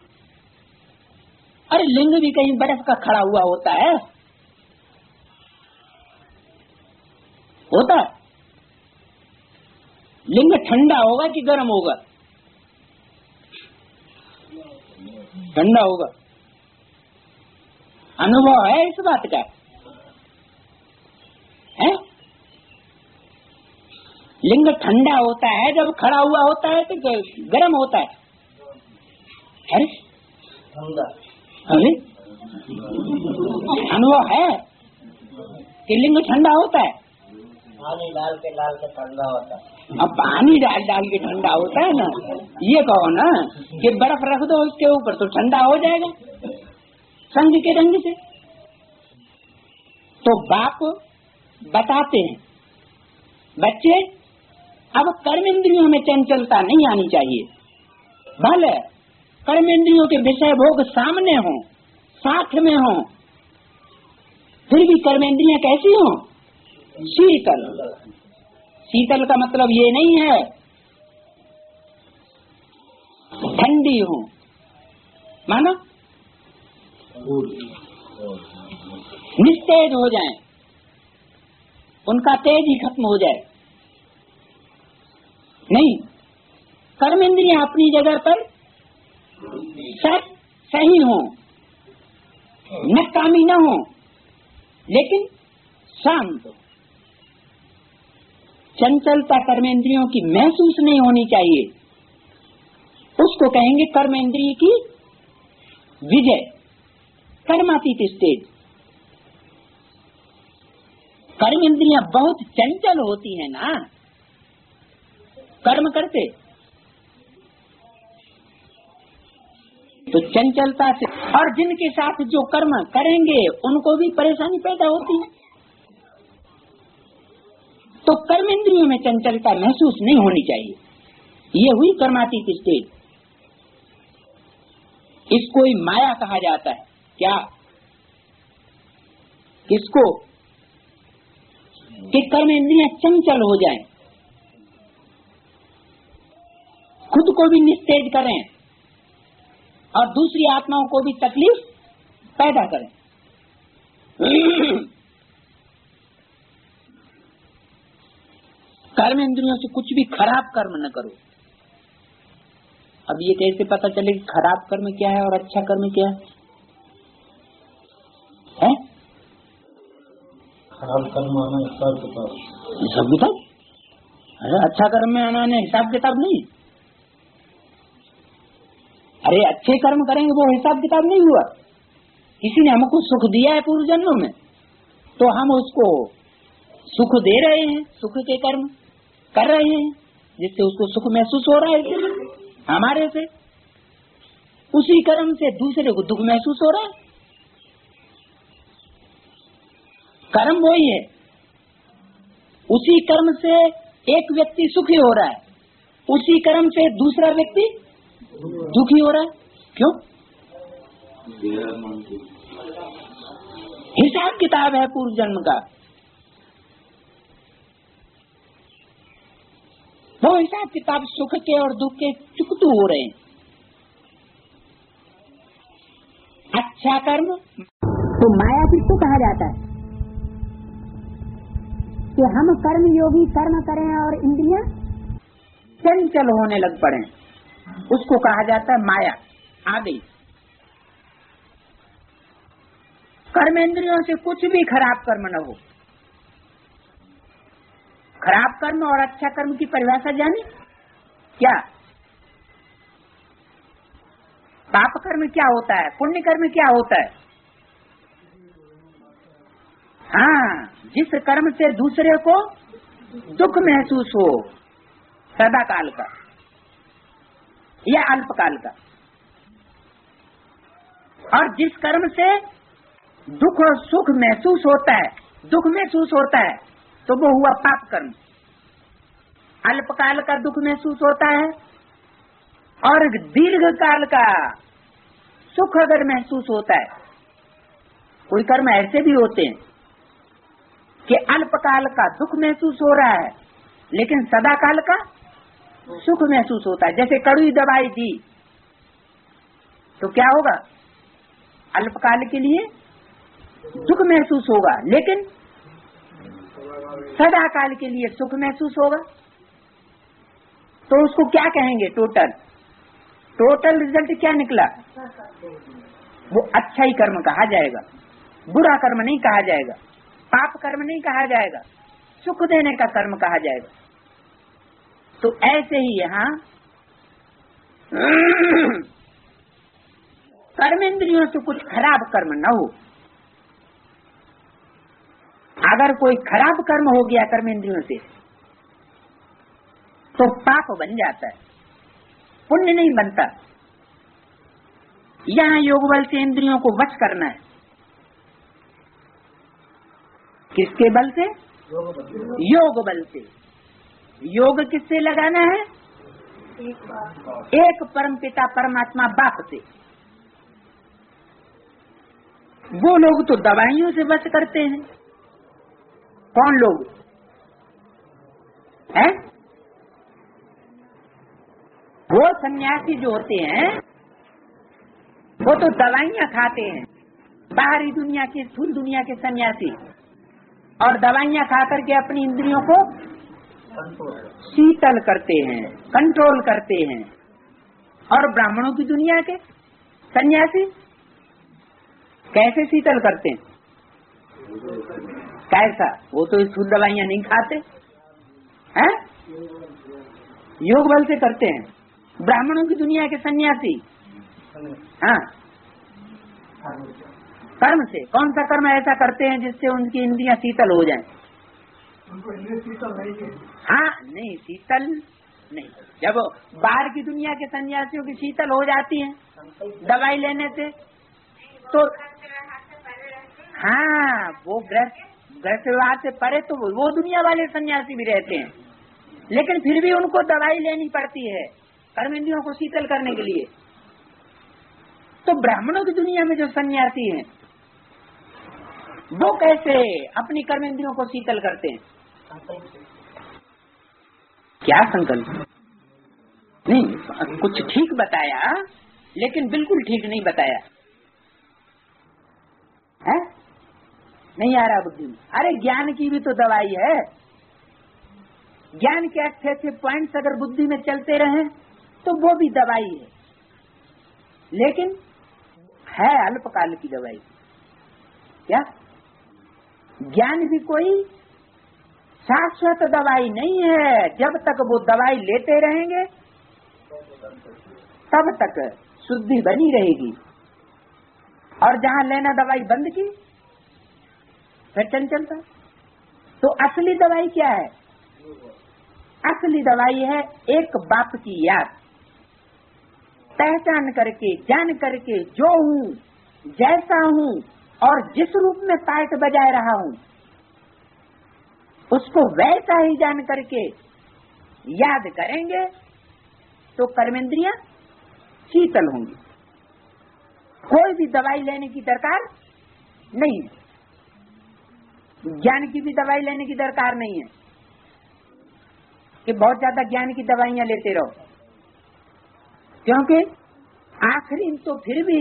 अरे लिंग भी कहीं बर्फ का खड़ा हुआ होता है? होता? लिंग ठंडा होगा कि गर्म होगा? ठंडा होगा। अनुभव है इस बात का? है? लिंग ठंडा होता है जब खड़ा हुआ होता है, तो गर्म होता है? अरे अनुभव है कि लिंग ठंडा होता है?
पानी डाल के ठंडा होता है।
अब पानी डाल के ठंडा होता है ना। ये कहो ना कि बर्फ रख दो उसके ऊपर तो ठंडा हो जाएगा संग के रंग से। तो बाप बताते हैं, बच्चे अब कर्मेंद्रियों में चंचलता नहीं आनी चाहिए। भले कर्मेंद्रियों के विषय भोग सामने हो, साथ में हो, फिर भी कर्मेंद्रियां कैसी हो? शीतल। शीतल का मतलब ये नहीं है ठंडी हो, मानो निस्तेज हो जाए, उनका तेज ही खत्म हो जाए। नहीं, कर्मेंद्रियां अपनी जगह पर सही हो, नकामी न हो, लेकिन शांत हो। चंचलता कर्मेंद्रियों की महसूस नहीं होनी चाहिए, उसको कहेंगे कर्मेंद्रिय की विजय, कर्मातीत स्टेज। कर्मेंद्रियां बहुत चंचल होती हैं ना, कर्म करते तो चंचलता से, और जिनके साथ जो कर्म करेंगे उनको भी परेशानी पैदा होती है। तो कर्मेंद्रियों में चंचलता महसूस नहीं होनी चाहिए। ये हुई कर्मातीत स्टेज। इसको ही माया कहा जाता है। क्या? किसको? कि कर्मेंद्रियां चंचल हो जाएं, खुद को भी निस्तेज करें और दूसरी आत्माओं को भी तकलीफ पैदा करें। कर्मेंद्रियों से कुछ भी खराब कर्म न करो। अब ये कैसे पता चले कि खराब कर्म क्या है और अच्छा कर्म क्या है?
खराब कर्म आना हिसाब किताब,
अरे अच्छा कर्म में आना है हिसाब किताब नहीं। अरे अच्छे कर्म करेंगे वो हिसाब किताब नहीं हुआ। किसी ने हमको सुख दिया है पूर्व जन्म में, तो हम उसको सुख दे रहे हैं, सुख के कर्म कर रहे हैं, जिससे उसको सुख महसूस हो रहा है हमारे से। उसी कर्म से दूसरे को दुख महसूस हो रहा है। कर्म वही है, उसी कर्म से एक व्यक्ति सुखी हो रहा है, उसी कर्म से दूसरा व्यक्ति दुखी हो रहा है। क्यों? हिसाब किताब है पूर्व जन्म का। वो हिसाब किताब सुख के और दुख के चुकतू हो रहे हैं। अच्छा कर्म
तो माया किसको कहा जाता है? कि हम कर्म योगी कर्म करें और इंद्रियां
चंचल होने लग पड़े, उसको कहा जाता है माया। आ गई। कर्मेंद्रियों से कुछ भी खराब कर्म न हो। खराब कर्म और अच्छा कर्म की परिभाषा जानी क्या? पाप कर्म क्या होता है, पुण्य कर्म क्या होता है? हाँ, जिस कर्म से दूसरे को दुख महसूस हो, सदा काल का या अल्पकाल का, और जिस कर्म से दुख और सुख महसूस होता है, दुख महसूस होता है, तो वो हुआ पाप कर्म। अल्पकाल का दुख महसूस होता है और दीर्घ काल का सुख अगर महसूस होता है। कोई कर्म ऐसे भी होते हैं कि अल्पकाल का दुख महसूस हो रहा है लेकिन सदा काल का सुख महसूस होता है। जैसे कड़वी दवाई दी तो क्या होगा? अल्पकाल के लिए दुख महसूस होगा लेकिन सदा काल के लिए सुख महसूस होगा। तो उसको क्या कहेंगे? टोटल रिजल्ट क्या निकला? वो अच्छा ही कर्म कहा जाएगा, बुरा कर्म नहीं कहा जाएगा, पाप कर्म नहीं कहा जाएगा, सुख देने का कर्म कहा जाएगा। तो ऐसे ही यहाँ कर्मेंद्रियों से कुछ खराब कर्म न हो। अगर कोई खराब कर्म हो गया कर्मेंद्रियों से तो पाप बन जाता है, पुण्य नहीं बनता। यहाँ योग बल से इंद्रियों को वश करना है। किसके बल से? योग बल से। योग किससे लगाना है? एक परम पिता परमात्मा बाप से। वो लोग तो दवाइयों से बच करते हैं। कौन लोग हैं? वो सन्यासी जो होते हैं वो तो दवाइयाँ खाते हैं, बाहरी दुनिया के, स्थूल दुनिया के सन्यासी, और दवाइयाँ खा करके अपनी इंद्रियों को शीतल करते हैं, कंट्रोल करते हैं। और ब्राह्मणों की दुनिया के सन्यासी कैसे शीतल करते हैं? कैसा? वो तो स्थूल दवाइयाँ नहीं खाते हैं, योग बल से करते हैं। ब्राह्मणों की दुनिया के सन्यासी हाँ कर्म से। कौन सा कर्म ऐसा करते हैं जिससे उनकी इंद्रियां शीतल हो जाएं?
उनको इंद्रिय शीतल नहीं।
हाँ नहीं, शीतल नहीं। जब बाहर की दुनिया के सन्यासियों की शीतल हो जाती है दवाई लेने से, तो हाँ वो ग्रह व्यवहार से परे तो वो दुनिया वाले सन्यासी भी रहते हैं, लेकिन फिर भी उनको दवाई लेनी पड़ती है कर्म इंद्रियों को शीतल करने के लिए। तो ब्राह्मणों की दुनिया में जो सन्यासी हैं वो कैसे अपनी कर्म इंद्रियों को शीतल करते हैं? क्या संकल्प? नहीं, कुछ ठीक बताया लेकिन बिल्कुल ठीक नहीं बताया है? नहीं आ रहा बुद्धि में। अरे ज्ञान की भी तो दवाई है। ज्ञान के अच्छे अच्छे पॉइंट्स अगर बुद्धि में चलते रहे तो वो भी दवाई है, लेकिन है अल्पकाल की दवाई। क्या? ज्ञान भी कोई शाश्वत दवाई नहीं है। जब तक वो दवाई लेते रहेंगे तब तक शुद्धि बनी रहेगी, और जहाँ लेना दवाई बंद की फिर चंचलता। तो असली दवाई क्या है? असली दवाई है एक बाप की याद, पहचान करके, जान करके जो हूँ, जैसा हूँ और जिस रूप में पार्ट बजाए रहा हूँ उसको वैसा ही जान करके याद करेंगे तो कर्मेंद्रियां शीतल होंगी। कोई भी दवाई लेने की दरकार नहीं है, ज्ञान की भी दवाई लेने की दरकार नहीं है कि बहुत ज्यादा ज्ञान की दवाइयां लेते रहो, क्योंकि आखिरी तो फिर भी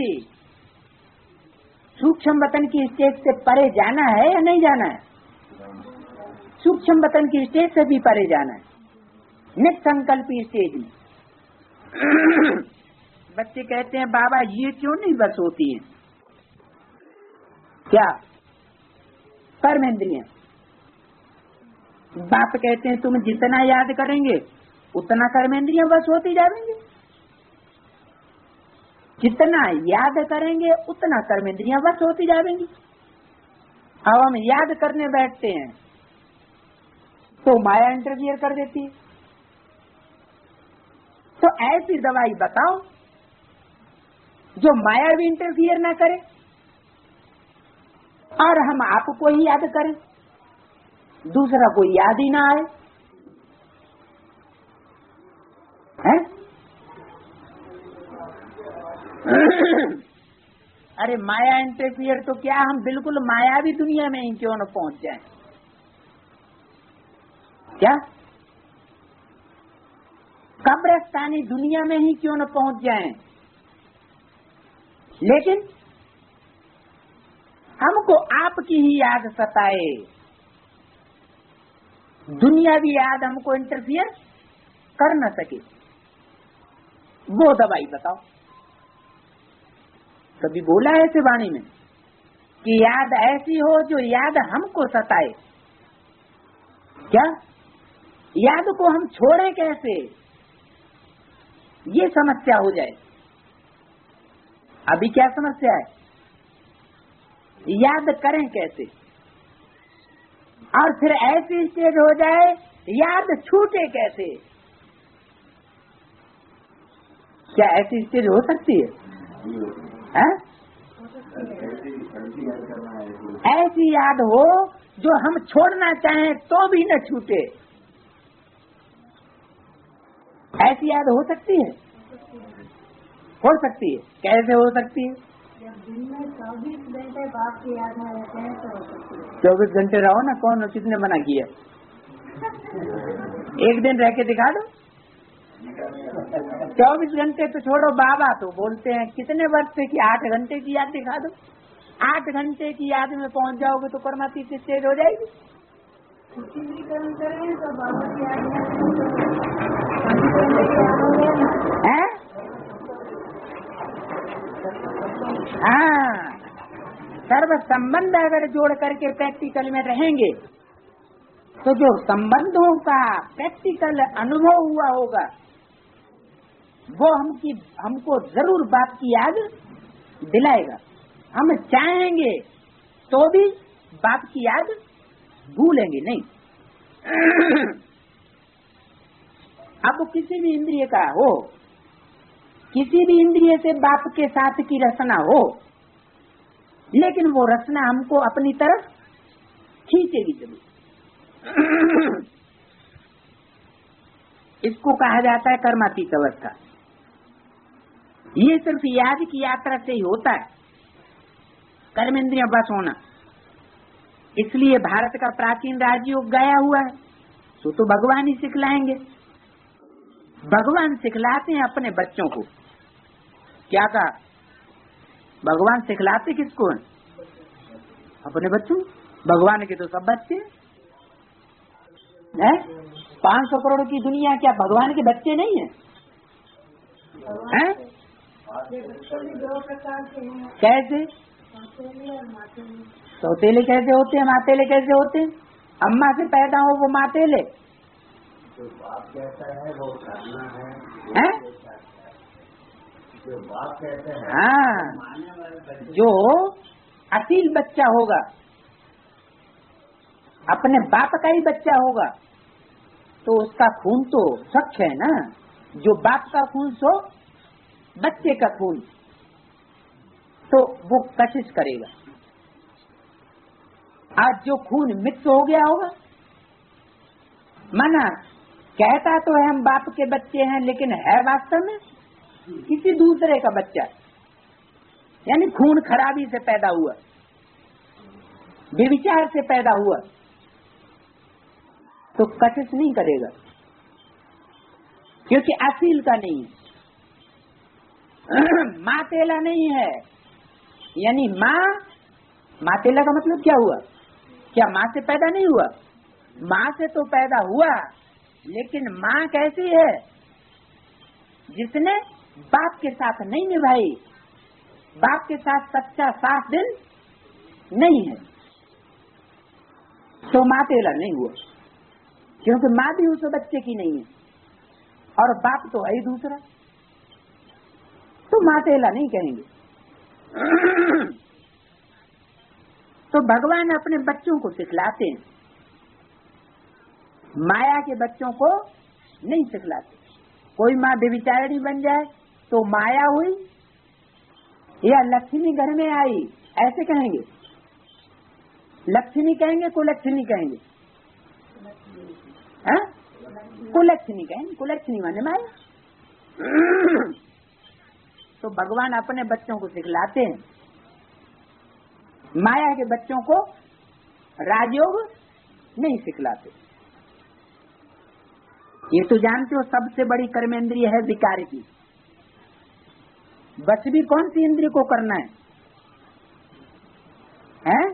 सूक्ष्म वतन की स्टेज से परे जाना है या नहीं जाना है? सूक्ष्म वतन की स्टेज से भी परे जाना है, निसंकल्पी स्टेज में। बच्चे कहते हैं बाबा ये क्यों नहीं बस होती है? क्या? कर्मेंद्रियां। बाप कहते हैं तुम जितना याद करेंगे उतना कर्मेंद्रियां बस होती जाएंगी, जितना याद करेंगे उतना कर्मेंद्रियां बस होती जाएंगी। अब हम याद करने बैठते हैं तो माया इंटरफियर कर देती है। तो ऐसी दवाई बताओ जो माया भी इंटरफियर ना करे और हम आपको ही याद करें, दूसरा कोई याद ही ना आए, है? अरे माया इंटरफियर तो क्या, हम बिल्कुल मायावी दुनिया में ही क्यों न पहुंच जाएं? क्या? कब्रिस्तानी दुनिया में ही क्यों न पहुंच जाएं? लेकिन हमको आपकी ही याद सताए, दुनियावी याद हमको इंटरफियर कर न सके, वो दवाई बताओ। कभी बोला है ऐसे वाणी में कि याद ऐसी हो जो याद हमको सताए? क्या? याद को हम छोड़ें कैसे, ये समस्या हो जाए। अभी क्या समस्या है? याद करें कैसे, और फिर ऐसी स्टेज हो जाए याद छूटे कैसे? क्या ऐसी स्टेज हो सकती है? ऐसी याद हो जो हम छोड़ना चाहें तो भी न छूटे, ऐसी याद हो सकती है? हो सकती है। कैसे हो सकती है?
जब दिन में 24 घंटे बाप की याद में रहते हैं तो हो सकती है।
24 घंटे रहो ना, कौन किसने मना किया? एक दिन रह के दिखा दो। 24 घंटे तो छोड़ो, बाबा तो बोलते हैं कितने वर्ष से कि 8 घंटे की याद दिखा दो। 8 घंटे की याद में पहुंच जाओगे तो कर्मातीत स्टेज हो जाएगी।
शुद्धिकरण करें तो बाबा की याद में
है? हाँ, सर्व संबंध अगर जोड़ करके प्रैक्टिकल में रहेंगे तो जो संबंधों का प्रैक्टिकल अनुभव हुआ होगा वो हमको जरूर बाप की याद दिलाएगा। हम चाहेंगे तो भी बाप की याद भूलेंगे नहीं। अब किसी भी इंद्रिय का हो, किसी भी इंद्रिय से बाप के साथ की रचना हो, लेकिन वो रचना हमको अपनी तरफ खींचेगी जरूर। इसको कहा जाता है कर्मातीत अवस्था। ये सिर्फ याद की यात्रा से ही होता है, कर्मेंद्रियां बस होना। इसलिए भारत का प्राचीन राजयोग गया हुआ है, तो भगवान ही सिखलाएंगे। भगवान सिखलाते हैं अपने बच्चों को। क्या कहा? भगवान सिखलाते किसको हैं? अपने बच्चों। भगवान के तो सब बच्चे हैं। 500 करोड़ की दुनिया क्या भगवान के बच्चे नहीं है? हैं?
दो प्रकार के हैं,
कैसे?
सौतेले और मातेले।
सौतेले कैसे होते हैं? मातेले कैसे होते हैं? अम्मा से पैदा हो वो मातेले
जो बाप कहता है वो करना है,
हैं?
जो बाप कहते हैं।
हाँ, जो असील बच्चा होगा, अपने बाप का ही बच्चा होगा, तो उसका खून तो स्वच्छ है ना। जो बाप का खून सो बच्चे का खून, तो वो कशिश करेगा। आज जो खून मिक्स हो गया होगा, माना कहता तो है हम बाप के बच्चे हैं, लेकिन है वास्तव में किसी दूसरे का बच्चा, यानी खून खराबी से पैदा हुआ, व्यभिचार से पैदा हुआ, तो कशिश नहीं करेगा, क्योंकि असील का नहीं है। मातेला नहीं है, यानी मातेला का मतलब क्या हुआ? क्या माँ से पैदा नहीं हुआ? माँ से तो पैदा हुआ, लेकिन माँ कैसी है? जिसने बाप के साथ नहीं निभाई, बाप के साथ सच्चा साथ दिन नहीं है, तो मातेला नहीं हुआ, क्योंकि माँ भी उस बच्चे की नहीं है और बाप तो है ही दूसरा, तो मातेला नहीं कहेंगे। तो भगवान अपने बच्चों को सिखलाते हैं, माया के बच्चों को नहीं सिखलाते। कोई माँ व्यभिचारिणी बन जाए तो माया हुई, या लक्ष्मी घर में आई ऐसे कहेंगे? लक्ष्मी कहेंगे, कुलक्ष्मी कहेंगे? हाँ, कुलक्ष्मी कहेंगे। कुलक्ष्मी माने माया। तो भगवान अपने बच्चों को सिखलाते हैं, माया के बच्चों को राजयोग नहीं सिखलाते। ये तो जानते हो सबसे बड़ी कर्मेंद्रिय है विकार की। बस भी कौन सी इंद्रिय को करना है? हैं?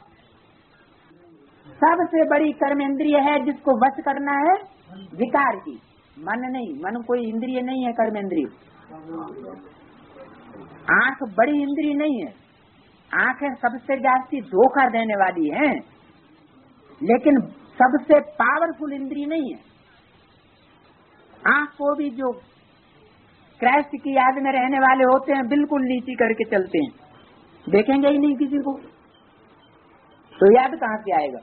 सबसे बड़ी कर्मेंद्रिय है जिसको वश करना है विकार की, मन नहीं। मन कोई इंद्रिय नहीं है कर्मेंद्रिय। आंख बड़ी इंद्रिय नहीं है, आंखें सबसे जास्ती धोखा देने वाली हैं, लेकिन सबसे पावरफुल इंद्रिय नहीं है। आंख को भी जो क्राइस्ट की याद में रहने वाले होते हैं बिल्कुल नीची करके चलते हैं, देखेंगे ही नहीं किसी को, तो याद कहाँ से आएगा?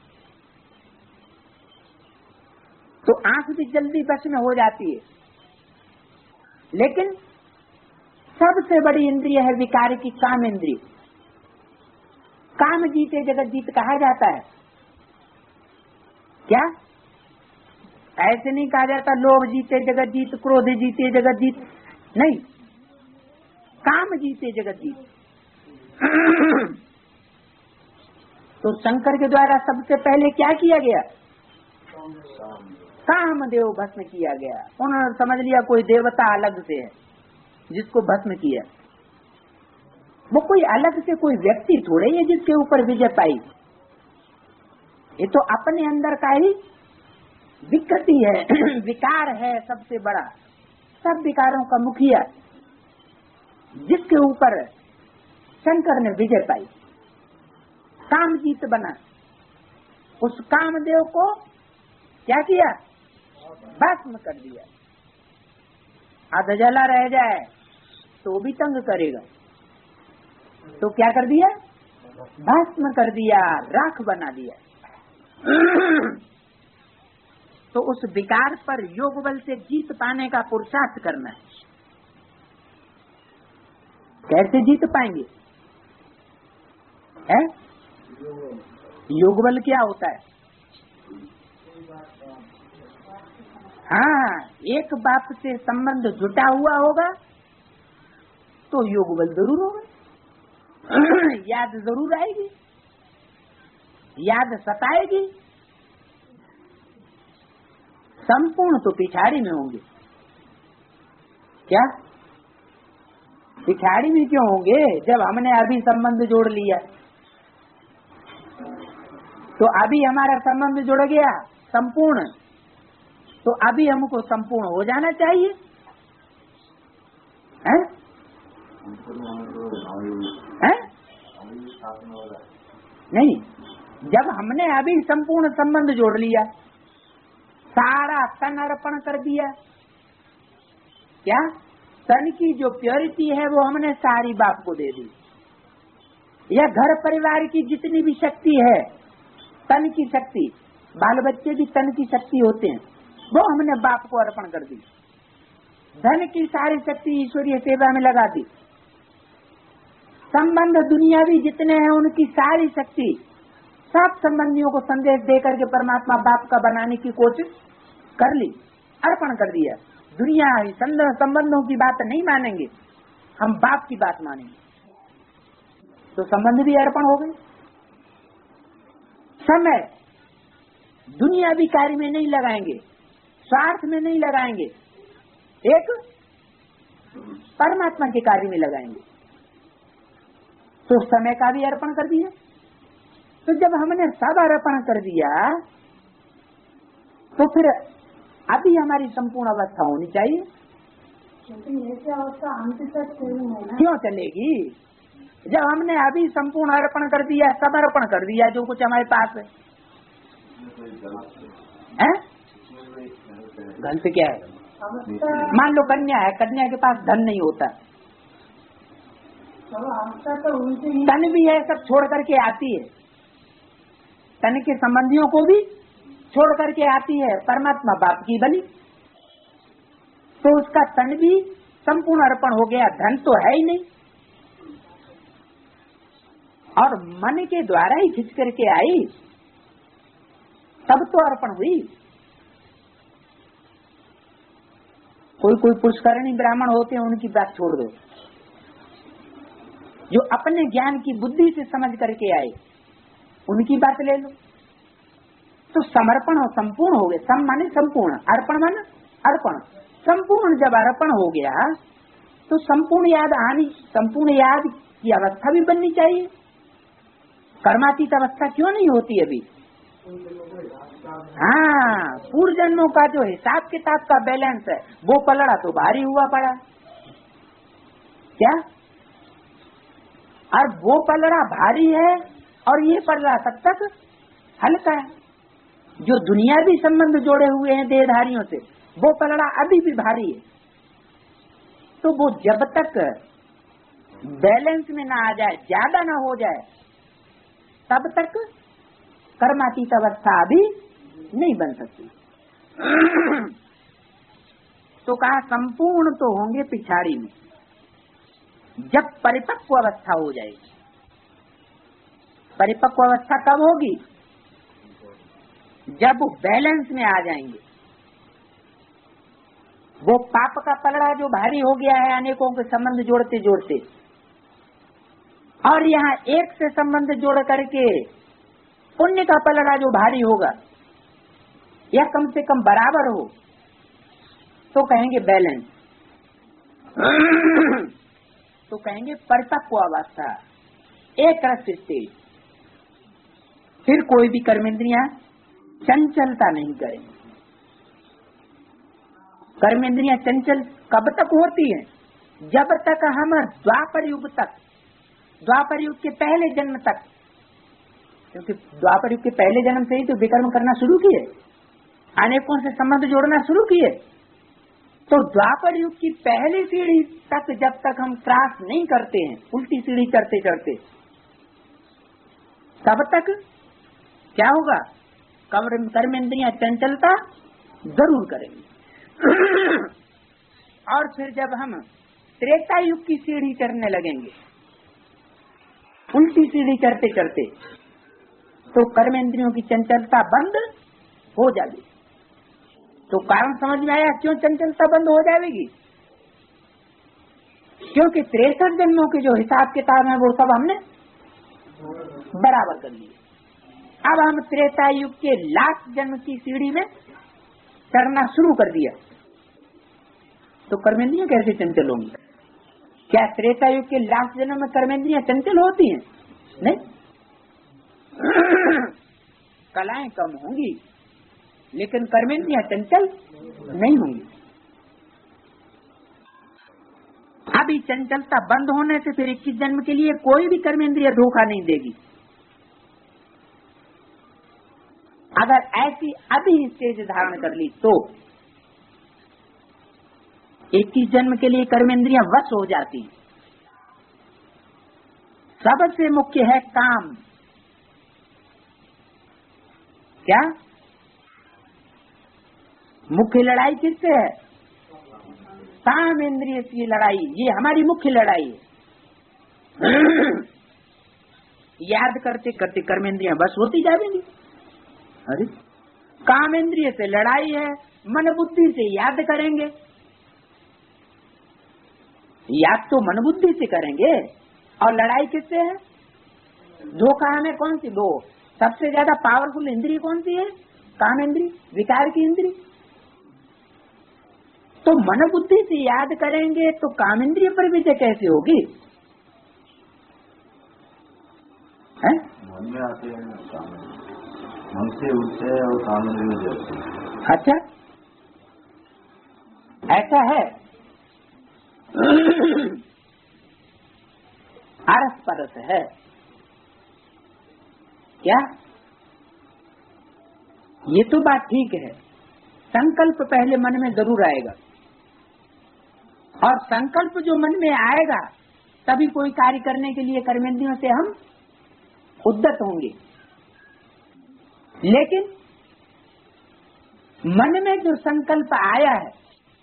तो आंख भी जल्दी बस में हो जाती है, लेकिन सबसे बड़ी इंद्रिय है विकार की काम इंद्रिय। काम जीते जगत जीत कहा जाता है क्या? ऐसे नहीं कहा जाता लोभ जीते जगत जीत, क्रोध जीते जगत जीत, नहीं, काम जीते जगत जीत। तो शंकर के द्वारा सबसे पहले क्या किया गया? कामदेव भस्म किया गया। उन्होंने समझ लिया कोई देवता अलग से है जिसको भस्म किया। वो कोई अलग से कोई व्यक्ति थोड़े है जिसके ऊपर विजय पाई, ये तो अपने अंदर का ही विकृति है, विकार है सबसे बड़ा, सब विकारों का मुखिया, जिसके ऊपर शंकर ने विजय पाई, कामजीत बना। उस कामदेव को क्या किया? भस्म कर दिया। आधा जला रह जाए तो भी तंग करेगा, तो क्या कर दिया? भस्म कर दिया, राख बना दिया। तो उस विकार पर योग बल से जीत पाने का पुरुषार्थ करना है। कैसे जीत पाएंगे? है योग बल क्या होता है? हाँ, एक बाप से संबंध जुटा हुआ होगा तो योग बल जरूर होगा। याद जरूर आएगी, याद सताएगी। संपूर्ण तो पिछाड़ी में होंगे। क्या पिछाड़ी में क्यों होंगे? जब हमने अभी संबंध जोड़ लिया तो अभी हमारा संबंध जुड़ गया संपूर्ण, तो अभी हमको संपूर्ण हो जाना चाहिए, है? है? नहीं, जब हमने अभी संपूर्ण संबंध जोड़ लिया, सारा तन अर्पण कर दिया, क्या तन की जो प्योरिटी है वो हमने सारी बाप को दे दी, या घर परिवार की जितनी भी शक्ति है, तन की शक्ति, बाल बच्चे भी तन की शक्ति होते हैं, वो हमने बाप को अर्पण कर दी। धन की सारी शक्ति ईश्वरीय सेवा में लगा दी। संबंध दुनियावी जितने हैं उनकी सारी शक्ति सब संबंधियों को संदेश देकर के परमात्मा बाप का बनाने की कोशिश कर ली, अर्पण कर दिया। दुनिया संबंधों की बात नहीं मानेंगे, हम बाप की बात मानेंगे, तो संबंध भी अर्पण हो गए। समय दुनियावी कार्य में नहीं लगाएंगे, स्वार्थ में नहीं लगाएंगे, एक परमात्मा के कार्य में लगाएंगे, तो समय का भी अर्पण कर दिया। तो जब हमने सब अर्पण कर दिया तो फिर अभी हमारी संपूर्ण अवस्था होनी चाहिए।
ऐसी अवस्था अंत तक
क्यों चलेगी? जब हमने अभी संपूर्ण अर्पण कर दिया, सब अर्पण कर दिया जो कुछ हमारे पास है, धन से क्या है? मान लो कन्या है, कन्या के पास धन नहीं होता, तन भी है, सब छोड़ करके आती है, तन के संबंधियों को भी छोड़ करके आती है, परमात्मा बाप की बनी, तो उसका तन भी संपूर्ण अर्पण हो गया, धन तो है ही नहीं, और मन के द्वारा ही खिंच करके आई, तब तो अर्पण हुई। कोई पुष्करणी ब्राह्मण होते हैं, उनकी बात छोड़ दो, जो अपने ज्ञान की बुद्धि से समझ करके आए, उनकी बात ले लो, तो समर्पण और संपूर्ण हो गए। सम माने संपूर्ण, अर्पण माने अर्पण, संपूर्ण जब अर्पण हो गया तो संपूर्ण याद आनी, संपूर्ण याद की अवस्था भी बननी चाहिए। कर्मातीत अवस्था क्यों नहीं होती अभी? हाँ, पूर्व जन्मों का जो हिसाब किताब का बैलेंस है वो पलड़ा तो भारी हुआ पड़ा, क्या? और वो पलड़ा भारी है और ये पलड़ा तब तक हल्का है। जो दुनियावी संबंध जोड़े हुए हैं देहधारियों से, वो पलड़ा अभी भी भारी है, तो वो जब तक बैलेंस में ना आ जाए, ज्यादा ना हो जाए, तब तक कर्मातीत अवस्था अभी नहीं बन सकती। तो कहा संपूर्ण तो होंगे पिछाड़ी में, जब परिपक्व अवस्था हो जाएगी। परिपक्व अवस्था कब होगी? जब वो बैलेंस में आ जाएंगे, वो पाप का पलड़ा जो भारी हो गया है अनेकों के संबंध जोड़ते जोड़ते, और यहाँ एक से संबंध जोड़ करके पुण्य का पलड़ा जो भारी होगा या कम से कम बराबर हो तो कहेंगे बैलेंस, तो कहेंगे परिपक्व अवस्था, एक रस स्टेज। फिर कोई भी कर्मेंद्रियां चंचलता नहीं करेंगे। कर्मेंद्रियां चंचल कब तक होती है? जब तक हम द्वापर युग तक, द्वापर युग के पहले जन्म तक, क्योंकि द्वापर युग के पहले जन्म से ही तो विकर्म करना शुरू किए, अनेकों से संबंध जोड़ना शुरू किए। तो द्वापर युग की पहली सीढ़ी तक जब तक हम क्रॉस नहीं करते हैं, उल्टी सीढ़ी चढ़ते चढ़ते, तब तक क्या होगा? कर्मेंद्रियां चंचलता जरूर करेंगे। और फिर जब हम त्रेता युग की सीढ़ी चढ़ने लगेंगे, उल्टी सीढ़ी चढ़ते चढ़ते, तो कर्मेंद्रियों की चंचलता बंद हो जाएगी। तो कारण समझ में आया क्यों चंचलता बंद हो जाएगी? क्योंकि 63 जन्मों के जो हिसाब किताब है वो सब हमने बराबर कर लिए। अब हम त्रेता युग के लास्ट जन्म की सीढ़ी में चढ़ना शुरू कर दिया, तो कर्मेंद्रियां कैसे चंचल होंगी? क्या त्रेता युग के लास्ट जन्म में कर्मेंद्रियां चंचल होती हैं? नहीं। कलाएं कम होंगी लेकिन कर्मेंद्रियां चंचल नहीं होंगी। अभी चंचलता बंद होने से फिर 21 जन्म के लिए कोई भी कर्मेंद्रिय धोखा नहीं देगी। अगर ऐसी अभी स्टेज धारण कर ली तो 21 जन्म के लिए कर्मेंद्रियां वश हो जाती। सबसे मुख्य है काम। क्या मुख्य लड़ाई किससे है? काम इंद्रिय की लड़ाई, ये हमारी मुख्य लड़ाई है। याद करते करते कर्मेंद्रियां बस होती जाएंगी। अरे काम इंद्रिय से लड़ाई है, मन बुद्धि से याद करेंगे, याद तो मन बुद्धि से करेंगे, और लड़ाई किससे है? धोखा हमें कौन सी? दो सबसे ज्यादा पावरफुल इंद्रिय कौन सी है? काम इंद्रिय, विकार की इंद्रिय। तो मन बुद्धि से याद करेंगे तो काम इंद्रिय पर विजय कैसे होगी? है?
मन में आते हैं, मन से उठते हैं और काम इंद्रिय जाते हैं।
अच्छा ऐसा है। अरस परस है क्या? ये तो बात ठीक है। संकल्प पहले मन में जरूर आएगा, और संकल्प जो मन में आएगा तभी कोई कार्य करने के लिए कर्मेंद्रियों से हम उद्यत होंगे। लेकिन मन में जो संकल्प आया है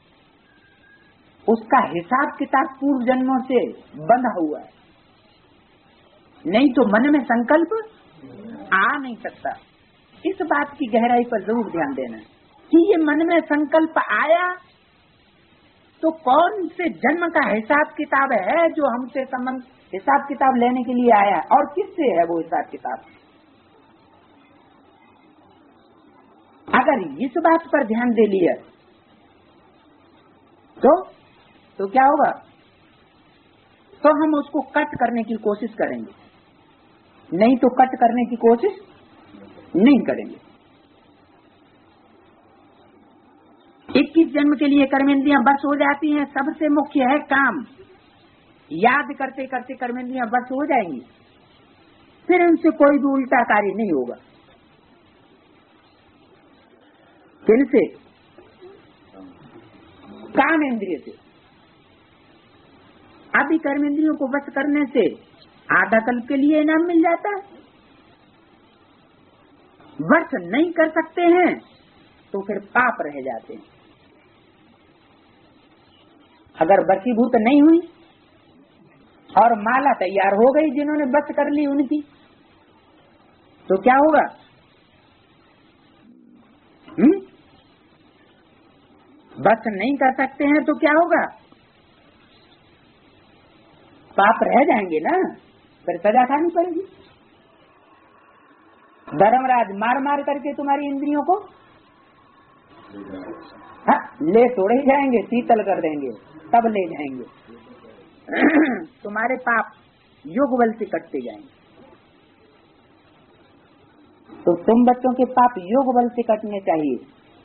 उसका हिसाब किताब पूर्व जन्मों से बंधा हुआ है, नहीं तो मन में संकल्प आ नहीं सकता। इस बात की गहराई पर जरूर ध्यान देना कि ये मन में संकल्प आया तो कौन से जन्म का हिसाब किताब है जो हमसे संबंध हिसाब किताब लेने के लिए आया, और किससे है वो हिसाब किताब। अगर इस बात पर ध्यान दे लिया तो क्या होगा? तो हम उसको कट करने की कोशिश करेंगे, नहीं तो कट करने की कोशिश नहीं करेंगे। 21 जन्म के लिए कर्मेंद्रियां बस हो जाती हैं। सबसे मुख्य है काम। याद करते करते कर्मेंद्रियां बस हो जाएंगी, फिर उनसे कोई भी उल्टा कार्य नहीं होगा। फिर से काम इंद्रिय से। अभी कर्मेंद्रियों को बस करने से आधा कल्प के लिए इनाम मिल जाता है। वर्ष नहीं कर सकते हैं तो फिर पाप रह जाते हैं। अगर वशीभूत नहीं हुई और माला तैयार हो गई जिन्होंने बस कर ली उनकी, तो क्या होगा? बस नहीं कर सकते हैं तो क्या होगा? पाप रह जाएंगे ना, फिर सजा खानी पड़ेगी। धर्मराज मार मार करके तुम्हारी इंद्रियों को ले थोड़े ही जाएंगे, शीतल कर देंगे, तब ले जाएंगे। तुम्हारे पाप योग बल से कटते जाएंगे। तो तुम बच्चों के पाप योग बल से कटने चाहिए।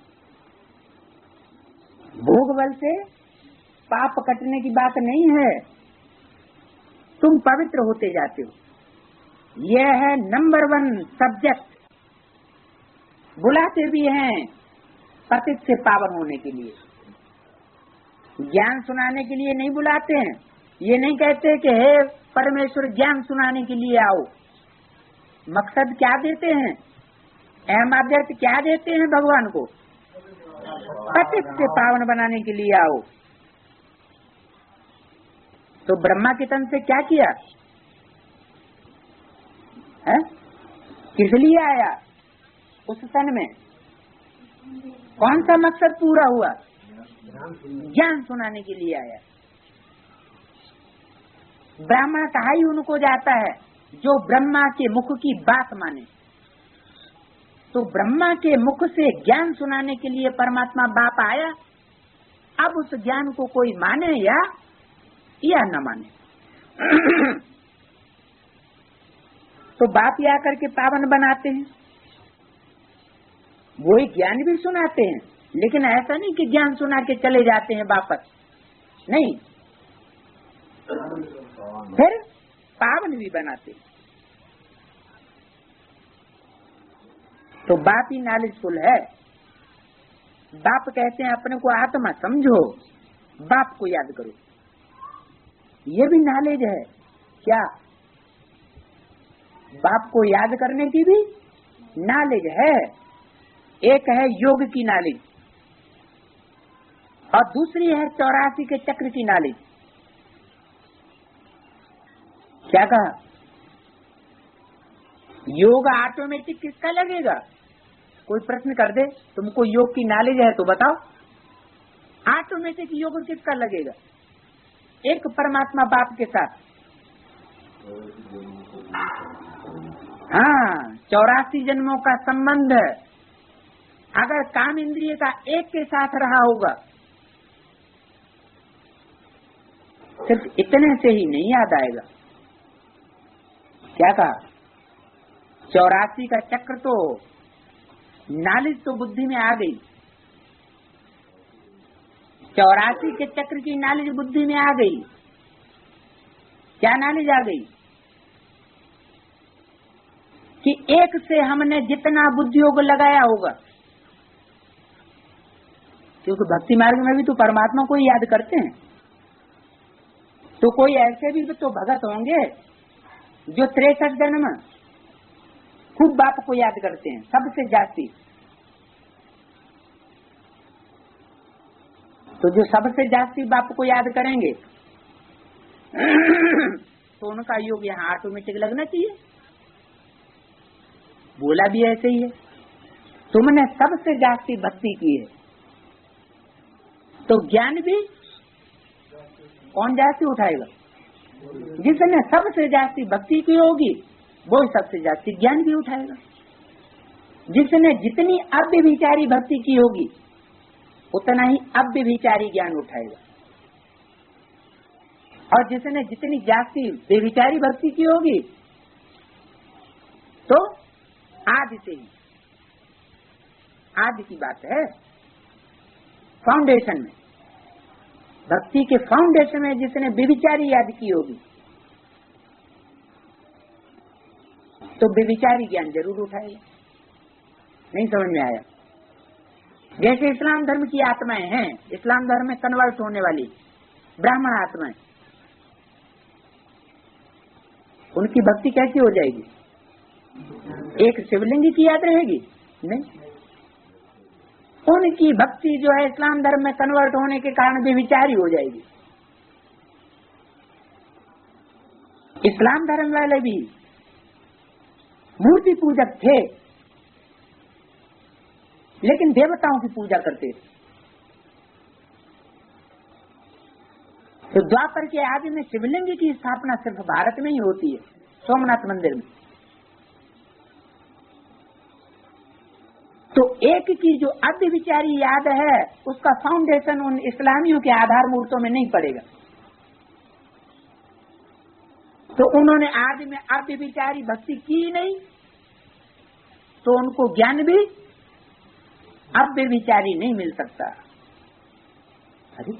भोग बल से पाप कटने की बात नहीं है। तुम पवित्र होते जाते हो। यह है नंबर 1 सब्जेक्ट। बुलाते भी हैं पतित से पावन होने के लिए, ज्ञान सुनाने के लिए नहीं बुलाते हैं। ये नहीं कहते कि हे परमेश्वर ज्ञान सुनाने के लिए आओ। मकसद क्या देते हैं? अहम आद्यर्थ क्या देते हैं भगवान को? पतित से पावन बनाने के लिए आओ। तो ब्रह्मा के तन से क्या किया है? किस लिए आया उस तन में? कौन सा मकसद पूरा हुआ? ज्ञान सुनाने के लिए आया। ब्राह्मण कहा ही उनको जाता है जो ब्रह्मा के मुख की बात माने। तो ब्रह्मा के मुख से ज्ञान सुनाने के लिए परमात्मा बाप आया। अब उस ज्ञान को कोई माने या न माने, तो बाप ही आकर के पावन बनाते हैं। वही ज्ञान भी सुनाते हैं, लेकिन ऐसा नहीं कि ज्ञान सुना के चले जाते हैं वापस, नहीं, फिर पावन भी बनाते हैं। तो बाप ही नॉलेजफुल है। बाप कहते हैं अपने को आत्मा समझो, बाप को याद करो। ये भी नॉलेज है क्या? बाप को याद करने की भी नॉलेज है। एक है योग की नॉलेज और दूसरी है 84 के चक्र की नॉलेज। क्या कहा? योग ऑटोमेटिक किसका लगेगा? कोई प्रश्न कर दे, तुमको योग की नॉलेज है तो बताओ, ऑटोमेटिक योग किसका लगेगा? एक परमात्मा बाप के साथ। हाँ, 84 जन्मों का संबंध है। अगर काम इंद्रिय का एक के साथ रहा होगा, सिर्फ इतने से ही नहीं याद आएगा। क्या कहा? 84 का चक्र तो नॉलेज तो बुद्धि में आ गई। 84 के चक्र की नॉलेज बुद्धि में आ गई। क्या नॉलेज आ गई? कि एक से हमने जितना बुद्धियोग लगाया होगा, क्योंकि भक्ति मार्ग में भी तो परमात्मा को ही याद करते हैं। तो कोई ऐसे भी तो भगत होंगे जो 63 जन्म खूब बाप को याद करते हैं, सबसे जास्ती। तो जो सबसे जास्ती बाप को याद करेंगे तो उनका योग यहाँ ऑटोमेटिक लगना चाहिए। बोला भी ऐसे ही है, तुमने सबसे जास्ती भक्ति की है, तो ज्ञान भी कौन जास्ती उठाएगा? जिसने सबसे जास्ती भक्ति की होगी वो सबसे जास्ती ज्ञान भी उठाएगा। जिसने जितनी अव्यभिचारी भक्ति की होगी उतना ही अव्यभिचारी ज्ञान उठाएगा, और जिसने जितनी जास्ती व्यभिचारी भक्ति की होगी तो आदि से ही, आदि की बात है, फाउंडेशन में, भक्ति के फाउंडेशन में जिसने व्यभिचारी याद की होगी तो व्यभिचारी ज्ञान जरूर उठाएगा। नहीं समझ में आया? जैसे इस्लाम धर्म की आत्माएं हैं, इस्लाम धर्म में कन्वर्ट होने वाली ब्राह्मण आत्माएं, उनकी भक्ति कैसी हो जाएगी? एक शिवलिंग की याद रहेगी? नहीं, उनकी भक्ति जो है इस्लाम धर्म में कन्वर्ट होने के कारण व्यभिचारी हो जाएगी। इस्लाम धर्म वाले भी मूर्ति पूजक थे, लेकिन देवताओं की पूजा करते थे। तो द्वापर के आदि में शिवलिंग की स्थापना सिर्फ भारत में ही होती है, सोमनाथ मंदिर में। तो एक की जो अद्य विचारी याद है, उसका फाउंडेशन उन इस्लामियों के आधार मूर्तों में नहीं पड़ेगा। तो उन्होंने आदि में अद्य विचारी भक्ति की नहीं, तो उनको ज्ञान भी अद्य विचारी नहीं मिल सकता। अरे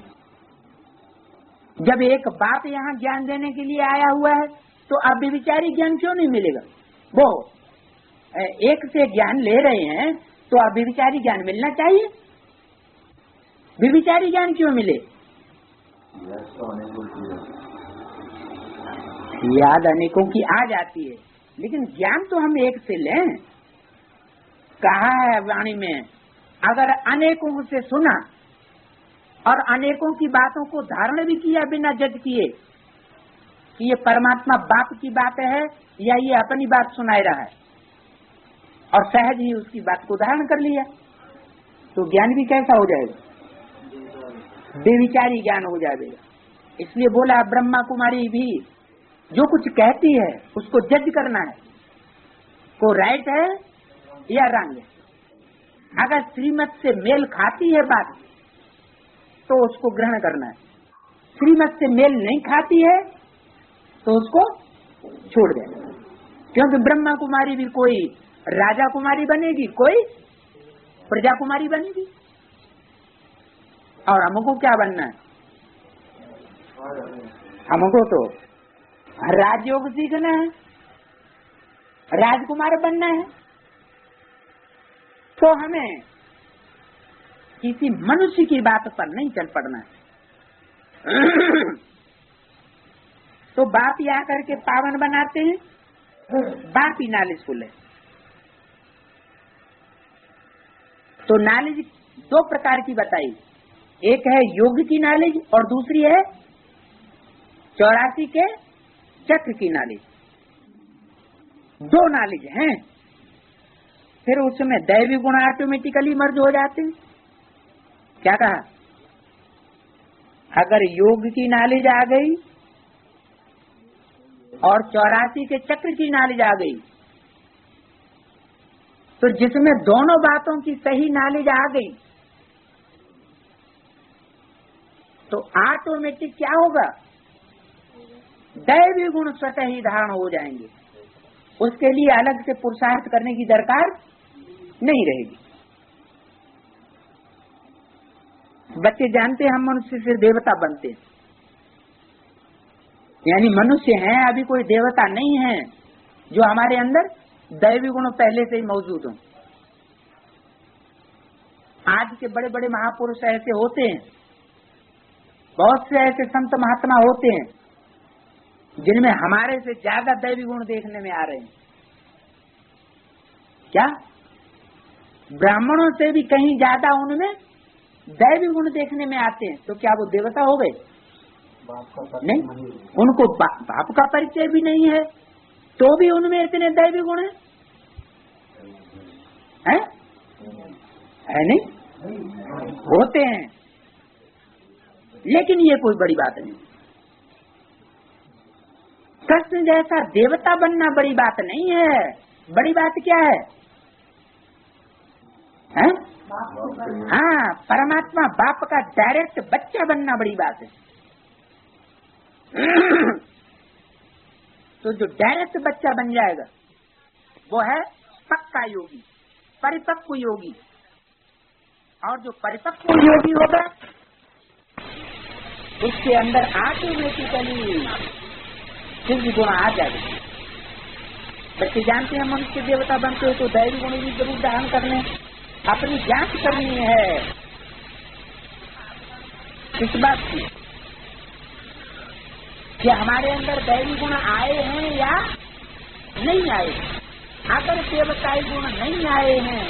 जब एक बाप यहाँ ज्ञान देने के लिए आया हुआ है, तो अद्य विचारी ज्ञान क्यों नहीं मिलेगा? वो एक से ज्ञान ले रहे हैं, तो अद्य विचारी ज्ञान मिलना चाहिए। विविचारी ज्ञान क्यों मिले? याद अनेकों की आ जाती है, लेकिन ज्ञान तो हम एक से लें। कहा है वाणी में, अगर अनेकों से सुना और अनेकों की बातों को धारण भी किया बिना जज किए कि ये परमात्मा बाप की बात है या ये अपनी बात सुनाए रहा है, और सहज ही उसकी बात को धारण कर लिया, तो ज्ञान भी कैसा हो जाएगा? बेविचारी ज्ञान हो जाएगा। इसलिए बोला ब्रह्मा कुमारी भी जो कुछ कहती है उसको जज करना है, को राइट है या रंग है। अगर श्रीमत से मेल खाती है बात तो उसको ग्रहण करना है, श्रीमत से मेल नहीं खाती है तो उसको छोड़ देना। क्योंकि ब्रह्मा कुमारी भी कोई राजा कुमारी बनेगी, कोई प्रजा कुमारी बनेगी, और हमको क्या बनना है? हमको तो राजयोग सीखना है, राजकुमार बनना है। तो हमें किसी मनुष्य की बात पर नहीं चल पड़ना है। तो बाप यहाँ करके पावन बनाते हैं, बाप ही नॉलेजफुल है। तो नॉलेज दो प्रकार की बताई, एक है योग की नॉलेज और दूसरी है 84 के चक्र की नॉलेज। दो नॉलेज हैं। फिर उसमें दैवी गुण ऑटोमेटिकली मर्ज हो जाते हैं। क्या कहा? अगर योग की नॉलेज आ गई और 84 के चक्र की नॉलेज आ गई, तो जिसमें दोनों बातों की सही नॉलेज आ गई, तो ऑटोमेटिक क्या होगा? दैवी गुण स्वतः ही धारण हो जाएंगे। उसके लिए अलग से पुरुषार्थ करने की दरकार नहीं रहेगी। बच्चे जानते हैं हम मनुष्य से देवता बनते हैं, यानी मनुष्य हैं, अभी कोई देवता नहीं है जो हमारे अंदर दैवी गुण पहले से ही मौजूद हों। आज के बड़े बड़े महापुरुष ऐसे होते हैं, बहुत से ऐसे संत महात्मा होते हैं जिनमें हमारे से ज्यादा दैवी गुण देखने में आ रहे हैं। क्या? ब्राह्मणों से भी कहीं ज्यादा उनमें दैवी गुण देखने में आते हैं। तो क्या वो देवता हो गए? नहीं, उनको बाप का परिचय भी नहीं है, तो भी उनमें इतने दैवी गुण है नहीं? होते हैं, लेकिन ये कोई बड़ी बात नहीं। कृष्ण जैसा देवता बनना बड़ी बात नहीं है। बड़ी बात क्या है? हाँ, परमात्मा बाप का डायरेक्ट बच्चा बनना बड़ी बात है। तो जो डायरेक्ट बच्चा बन जाएगा वो है पक्का योगी, परिपक्व योगी। और जो परिपक्व योगी होगा उसके अंदर ऑटोमेटिकली दिव्य गुण आ जाएगा। बच्चे जानते हैं मनुष्य देवता बनते हैं तो दैवी गुण भी जरूर धारण करने, अपनी जांच करनी है। इस बात की कि हमारे अंदर दैवी गुण आए हैं या नहीं आए। अगर देवताई गुण नहीं आए हैं,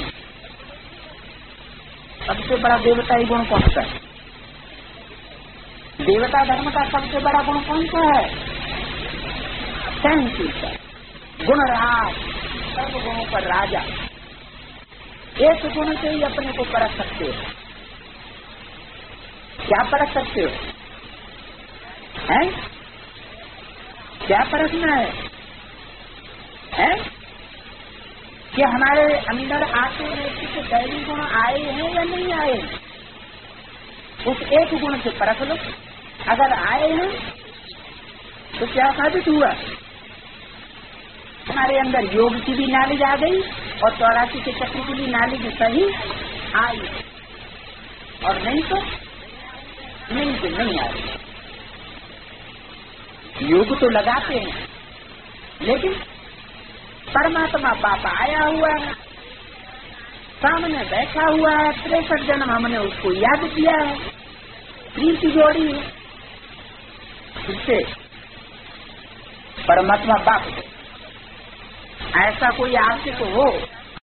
सबसे बड़ा देवताई गुण कौन सा है? देवता धर्म का सबसे बड़ा गुण कौन सा है? सहनशीलता, गुणराज, सर्व गुणों पर राजा। एक गुण से ही अपने को परख सकते हो। क्या परख सकते हो? है? क्या परखना है? कि हमारे अंदर आते नैतिक दैवी गुण आए हैं या नहीं आए? उस एक गुण से परख लो। अगर आए हैं तो क्या साबित हुआ? हमारे अंदर योग की भी नॉलेज आ गई और 84 के चक्र की भी नॉलेज सही आई, और नहीं तो नहीं आई। योग तो लगाते हैं, लेकिन परमात्मा बाप आया हुआ है, सामने बैठा हुआ है, 63 जन्म हमने उसको याद किया है, प्रीति जोड़ी है उससे परमात्मा बाप। ऐसा कोई आशिक हो